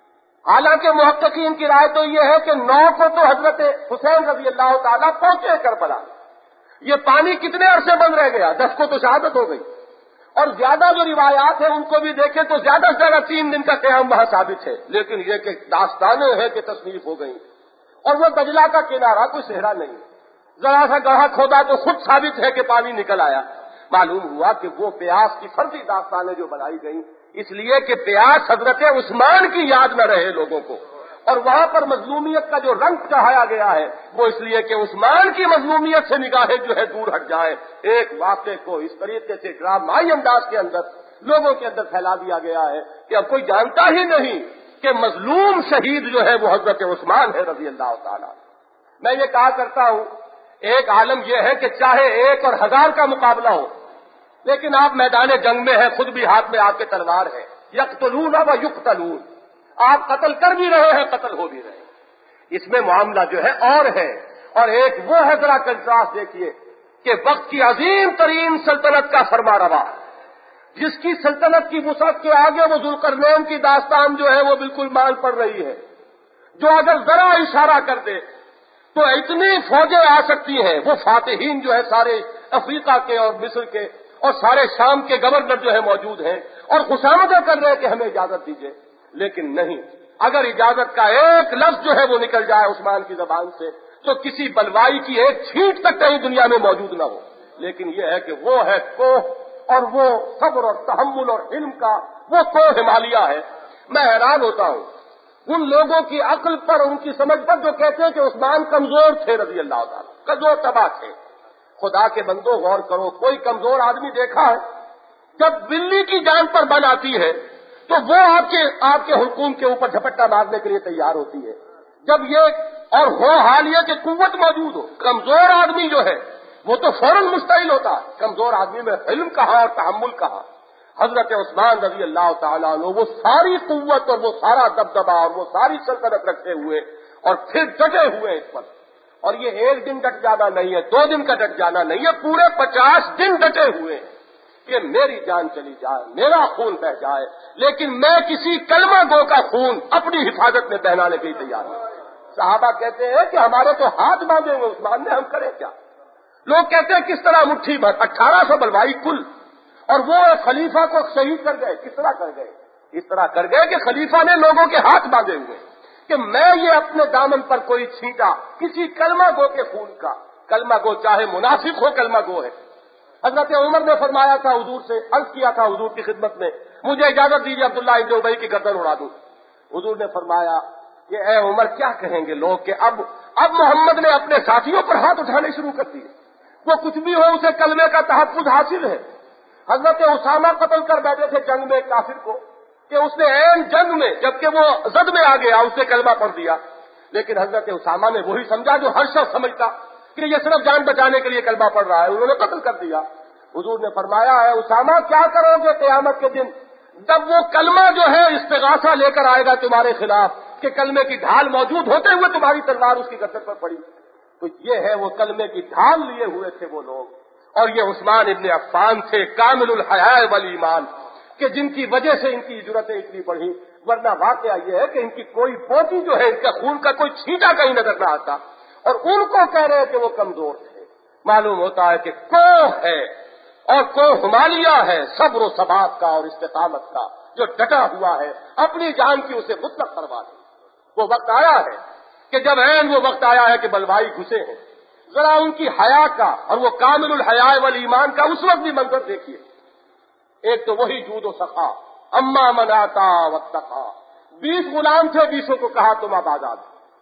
حالانکہ محققین کی رائے تو یہ ہے کہ 9 کو تو حضرت حسین رضی اللہ تعالیٰ پہنچے کربلا. یہ پانی کتنے عرصے بند رہ گیا؟ 10 کو تو شہادت ہو گئی. اور زیادہ جو روایات ہیں ان کو بھی دیکھیں تو زیادہ سے زیادہ 3 دن کا قیام وہاں ثابت ہے. لیکن یہ کہ داستانیں ہیں کہ تصنیف ہو گئی. اور وہ دجلہ کا کنارہ کوئی صحرا نہیں، ذرا سا گڑھا کھودا تو خود ثابت ہے کہ پانی نکل آیا. معلوم ہوا کہ وہ پیاس کی فرضی داستانیں جو بنائی گئیں اس لیے کہ پیاس حضرت عثمان کی یاد نہ رہے لوگوں کو. اور وہاں پر مظلومیت کا جو رنگ چڑھایا گیا ہے وہ اس لیے کہ عثمان کی مظلومیت سے نگاہیں جو ہے دور ہٹ جائے. ایک واقعے کو اس طریقے سے ڈرامائی انداز کے اندر لوگوں کے اندر پھیلا دیا گیا ہے کہ اب کوئی جانتا ہی نہیں کہ مظلوم شہید جو ہے وہ حضرت عثمان ہے رضی اللہ تعالیٰ. میں یہ کہا کرتا ہوں ایک عالم یہ ہے کہ چاہے 1 اور 1000 کا مقابلہ ہو لیکن آپ میدان جنگ میں ہیں، خود بھی ہاتھ میں آپ کے تلوار ہے. یقتلون و یقتلون، آپ قتل کر بھی رہے ہیں، قتل ہو بھی رہے ہیں. اس میں معاملہ جو ہے اور ہے. اور ایک وہ ہے، ذرا کنٹراسٹ دیکھیے کہ وقت کی عظیم ترین سلطنت کا فرما روا جس کی سلطنت کی وسعت کے آگے وہ ذوالقرنین کی داستان جو ہے وہ بالکل مان پڑ رہی ہے، جو اگر ذرا اشارہ کر دے تو اتنی فوجیں آ سکتی ہیں. وہ فاتحین جو ہے سارے افریقہ کے اور مصر کے اور سارے شام کے گورنر جو ہے موجود ہیں اور خسامدہ کر رہے ہیں کہ ہمیں اجازت دیجیے. لیکن نہیں، اگر اجازت کا ایک لفظ جو ہے وہ نکل جائے عثمان کی زبان سے تو کسی بلوائی کی ایک چھینٹ تک کہیں دنیا میں موجود نہ ہو. لیکن یہ ہے کہ وہ ہے کوہ، اور وہ صبر اور تحمل اور علم کا وہ کوہ ہمالیہ ہے. میں حیران ہوتا ہوں ان لوگوں کی عقل پر، ان کی سمجھ پر جو کہتے ہیں کہ عثمان کمزور تھے رضی اللہ تعالیٰ، کمزور تباہ تھے. خدا کے بندو غور کرو، کوئی کمزور آدمی دیکھا ہے؟ جب بلی کی جان پر بن آتی ہے تو وہ آپ کے حلقوم کے اوپر جھپٹا مارنے کے لیے تیار ہوتی ہے. جب یہ اور ہو حال یہ کہ قوت موجود ہو، کمزور آدمی جو ہے وہ تو فوراً مستعل ہوتا. کمزور آدمی میں علم کہاں اور تحمل کہاں. حضرت عثمان رضی اللہ تعالیٰ عنہ وہ ساری قوت اور وہ سارا دبدبا اور وہ ساری سلطنت رکھتے ہوئے اور پھر ڈٹے ہوئے اس پر. اور یہ 1 دن ڈٹ جانا نہیں ہے، 2 دن کا ڈٹ جانا نہیں ہے، پورے 50 دن ڈٹے ہوئے کہ میری جان چلی جائے، میرا خون بہ جائے، لیکن میں کسی کلمہ گو کا خون اپنی حفاظت میں بہانے کے لیے تیار ہوں. صحابہ کہتے ہیں کہ ہمارے تو ہاتھ باندھے ہوئے عثمان نے، ہم کریں کیا؟ لوگ کہتے ہیں کس طرح مٹھی بھر 1800 بلوائی کل، اور وہ خلیفہ کو شہید کر گئے. کس طرح کر گئے؟ اس طرح کر گئے کہ خلیفہ نے لوگوں کے ہاتھ باندھے ہوئے کہ میں یہ اپنے دامن پر کوئی چھینٹا کسی کلمہ گو کے خون کا. کلمہ گو چاہے منافق ہو، کلمہ گو ہے. حضرت عمر نے فرمایا تھا حضور سے، عرض کیا تھا حضور کی خدمت میں، مجھے اجازت دیجیے عبداللہ ابن ابی کی گردن اڑا دوں. حضور نے فرمایا کہ اے عمر کیا کہیں گے لوگ کہ اب محمد نے اپنے ساتھیوں پر ہاتھ اٹھانے شروع کر دیے. وہ کچھ بھی ہو اسے کلمے کا تحفظ حاصل ہے. حضرت اسامہ قتل کر بیٹھے تھے جنگ میں کافر کو کہ اس نے عین جنگ میں جبکہ وہ زد میں آ گیا اس نے کلمہ پڑھ دیا. لیکن حضرت اسامہ نے وہی سمجھا جو ہر شخص سمجھتا کہ یہ صرف جان بچانے کے لیے کلمہ پڑھ رہا ہے، انہوں نے قتل کر دیا. حضور نے فرمایا ہے اسامہ کیا کرو گے قیامت کے دن جب وہ کلمہ جو ہے استغاثہ لے کر آئے گا تمہارے خلاف کہ کلمے کی ڈھال موجود ہوتے ہوئے تمہاری تلوار اس کی گردن پر پڑی. تو یہ ہے وہ کلمے کی ڈھال لیے ہوئے تھے وہ لوگ. اور یہ عثمان ابن عفان تھے کامل الحیاء والایمان کہ جن کی وجہ سے ان کی جرتیں اتنی بڑھی. ورنہ واقعہ یہ ہے کہ ان کی کوئی پوٹی جو ہے ان کا خون کا کوئی چھینٹا کہیں نظر نہ آتا اور ان کو کہہ رہے کہ وہ کمزور تھے. معلوم ہوتا ہے کہ کوہ ہے اور کوہ ہمالیہ ہے صبر و ثبات کا اور استقامت کا، جو ڈٹا ہوا ہے اپنی جان کی اسے مطلق کروا دے. وہ وقت آیا ہے کہ جب عین وہ وقت آیا ہے کہ بلوائی گھسے ہیں. ذرا ان کی حیا کا اور وہ کامل الحیاء والایمان کا اس وقت بھی منظر دیکھیے. ایک تو وہی جود و سخا، اما من آتا واتقا. 20 غلام تھے، 20 کو کہا تم اب آزاد،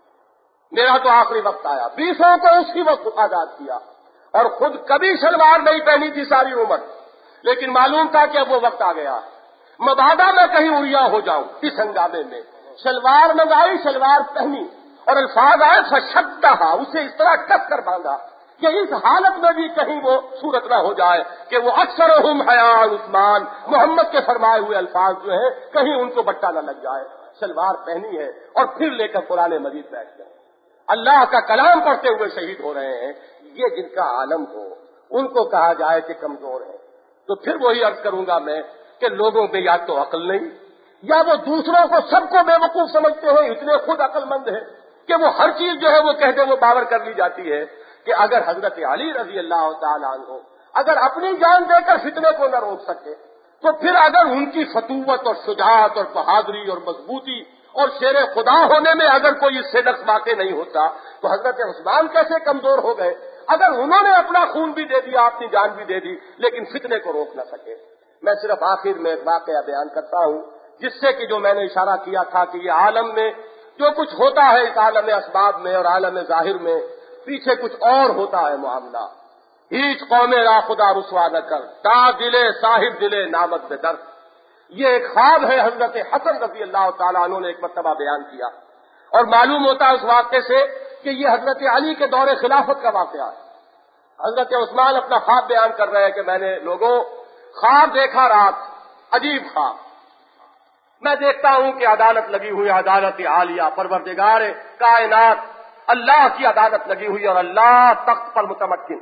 میرا تو آخری وقت آیا. 20 کو اسی وقت آزاد کیا اور خود کبھی شلوار نہیں پہنی تھی ساری عمر، لیکن معلوم تھا کہ اب وہ وقت آ گیا. مبادا میں کہیں اڑیا ہو جاؤں اس ہنگامے میں. شلوار منگائی، شلوار پہنی اور الفاظ آئے فشدھا، اسے اس طرح کس کر باندھا کہ اس حالت میں بھی کہیں وہ صورت نہ ہو جائے کہ وہ اکثرہم حیاء عثمان، محمد کے فرمائے ہوئے الفاظ جو ہیں کہیں ان کو بٹا نہ لگ جائے. شلوار پہنی ہے اور پھر لے کر قرآن مجید بیٹھ گئے. اللہ کا کلام پڑھتے ہوئے شہید ہو رہے ہیں. یہ جن کا عالم ہو ان کو کہا جائے کہ کمزور ہے. تو پھر وہی عرض کروں گا میں کہ لوگوں میں یا تو عقل نہیں، یا وہ دوسروں کو سب کو بے وقوف سمجھتے ہیں، اتنے خود عقل مند ہیں کہ وہ ہر چیز جو ہے وہ کہتے وہ باور کر لی جاتی ہے کہ اگر حضرت علی رضی اللہ تعالیٰ عنہ اگر اپنی جان دے کر فتنے کو نہ روک سکے، تو پھر اگر ان کی فتوت اور شجاعت اور بہادری اور مضبوطی اور شیر خدا ہونے میں اگر کوئی اس سے نقص واقع نہیں ہوتا تو حضرت عثمان کیسے کمزور ہو گئے؟ اگر انہوں نے اپنا خون بھی دے دیا، اپنی جان بھی دے دی، لیکن فتنے کو روک نہ سکے۔ میں صرف آخر میں ایک واقعہ بیان کرتا ہوں جس سے کہ جو میں نے اشارہ کیا تھا کہ یہ عالم میں جو کچھ ہوتا ہے، اس عالم اسباب میں اور عالم ظاہر میں پیچھے کچھ اور ہوتا ہے معاملہ۔ ہیچ قوم را خدا رسوا نہ کر، تا دلے صاحب دلے نامت بے درد۔ یہ ایک خواب ہے حضرت حسن رضی اللہ تعالیٰ عنہ نے ایک مرتبہ بیان کیا، اور معلوم ہوتا ہے اس واقعے سے کہ یہ حضرت علی کے دور خلافت کا واقعہ ہے۔ حضرت عثمان اپنا خواب بیان کر رہے ہیں کہ میں نے لوگوں خواب دیکھا رات، عجیب خواب، میں دیکھتا ہوں کہ عدالت لگی ہوئی، عدالت عالیہ، پروردگار کائنات اللہ کی عدالت لگی ہوئی اور اللہ تخت پر متمکن،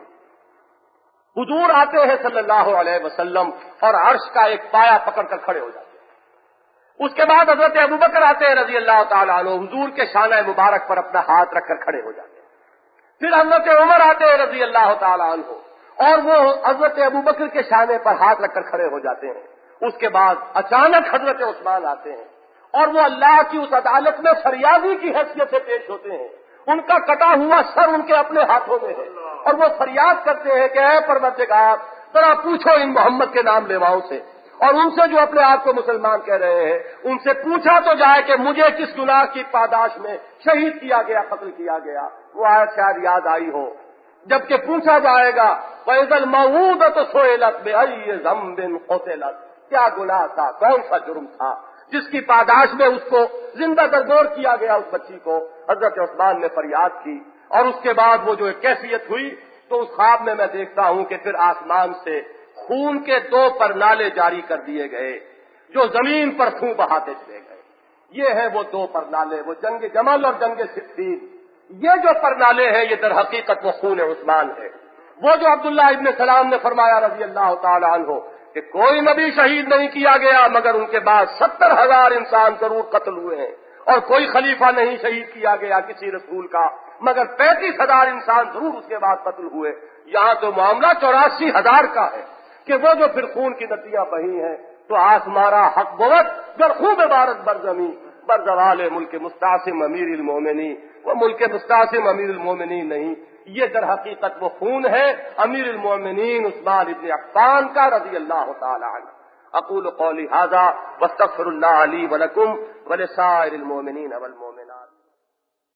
حضور آتے ہیں صلی اللہ علیہ وسلم اور عرش کا ایک پایا پکڑ کر کھڑے ہو جاتے ہیں۔ اس کے بعد حضرت ابوبکر آتے ہیں رضی اللہ تعالیٰ عنہ، حضور کے شانہ مبارک پر اپنا ہاتھ رکھ کر کھڑے ہو جاتے ہیں۔ پھر حضرت عمر آتے ہیں رضی اللہ تعالیٰ عنہ اور وہ حضرت ابوبکر کے شانے پر ہاتھ رکھ کر کھڑے ہو جاتے ہیں۔ اس کے بعد اچانک حضرت عثمان آتے ہیں اور وہ اللہ کی اس عدالت میں فریادی کی حیثیت سے پیش ہوتے ہیں۔ ان کا کٹا ہوا سر ان کے اپنے ہاتھوں میں ہے اور وہ فریاد کرتے ہیں کہ اے پروردگار ذرا پوچھو ان محمد کے نام لیواؤں سے، اور ان سے جو اپنے آپ کو مسلمان کہہ رہے ہیں ان سے پوچھا تو جائے کہ مجھے کس گناہ کی پاداش میں شہید کیا گیا، قتل کیا گیا۔ وہ آیت شاید یاد آئی ہو، جبکہ پوچھا جائے گا وَإِذَا الْمَوْءُودَةُ سُئِلَتْ بِأَيِّ ذَنبٍ قُتِلَتْ، کیا گناہ تھا، کون سا جرم تھا جس کی پاداش میں اس کو زندہ دردور کیا گیا، اس بچی کو۔ حضرت عثمان نے فریاد کی اور اس کے بعد وہ جو ایک کیفیت ہوئی تو اس خواب میں میں دیکھتا ہوں کہ پھر آسمان سے خون کے 2 پرنالے جاری کر دیے گئے جو زمین پر خون بہاتے چلے گئے۔ یہ ہے وہ 2 پرنالے، وہ جنگ جمل اور جنگ صفین۔ یہ جو پرنالے ہیں یہ در حقیقت وہ خون عثمان ہے، وہ جو عبداللہ ابن سلام نے فرمایا رضی اللہ تعالی عنہ کہ کوئی نبی شہید نہیں کیا گیا مگر ان کے بعد 70,000 انسان ضرور قتل ہوئے ہیں، اور کوئی خلیفہ نہیں شہید کیا گیا کسی رسول کا مگر 35,000 انسان ضرور اس کے بعد قتل ہوئے۔ یہاں تو معاملہ 84,000 کا ہے کہ وہ جو پھر خون کی ندیاں بہی ہیں تو آسمارا حق بوت در خوب عبارت برزمی بر زوال ملک مستعصم امیر المومنین، وہ ملک مستعصم امیر المومنین نہیں، یہ در حقیقت وہ خون ہے امیر المومنین عثمان ابن عفان کا رضی اللہ تعالی عنہ۔ اقول قولی ھذا واستغفر اللہ لی ولکم ولسائر المؤمنین والمؤمنات۔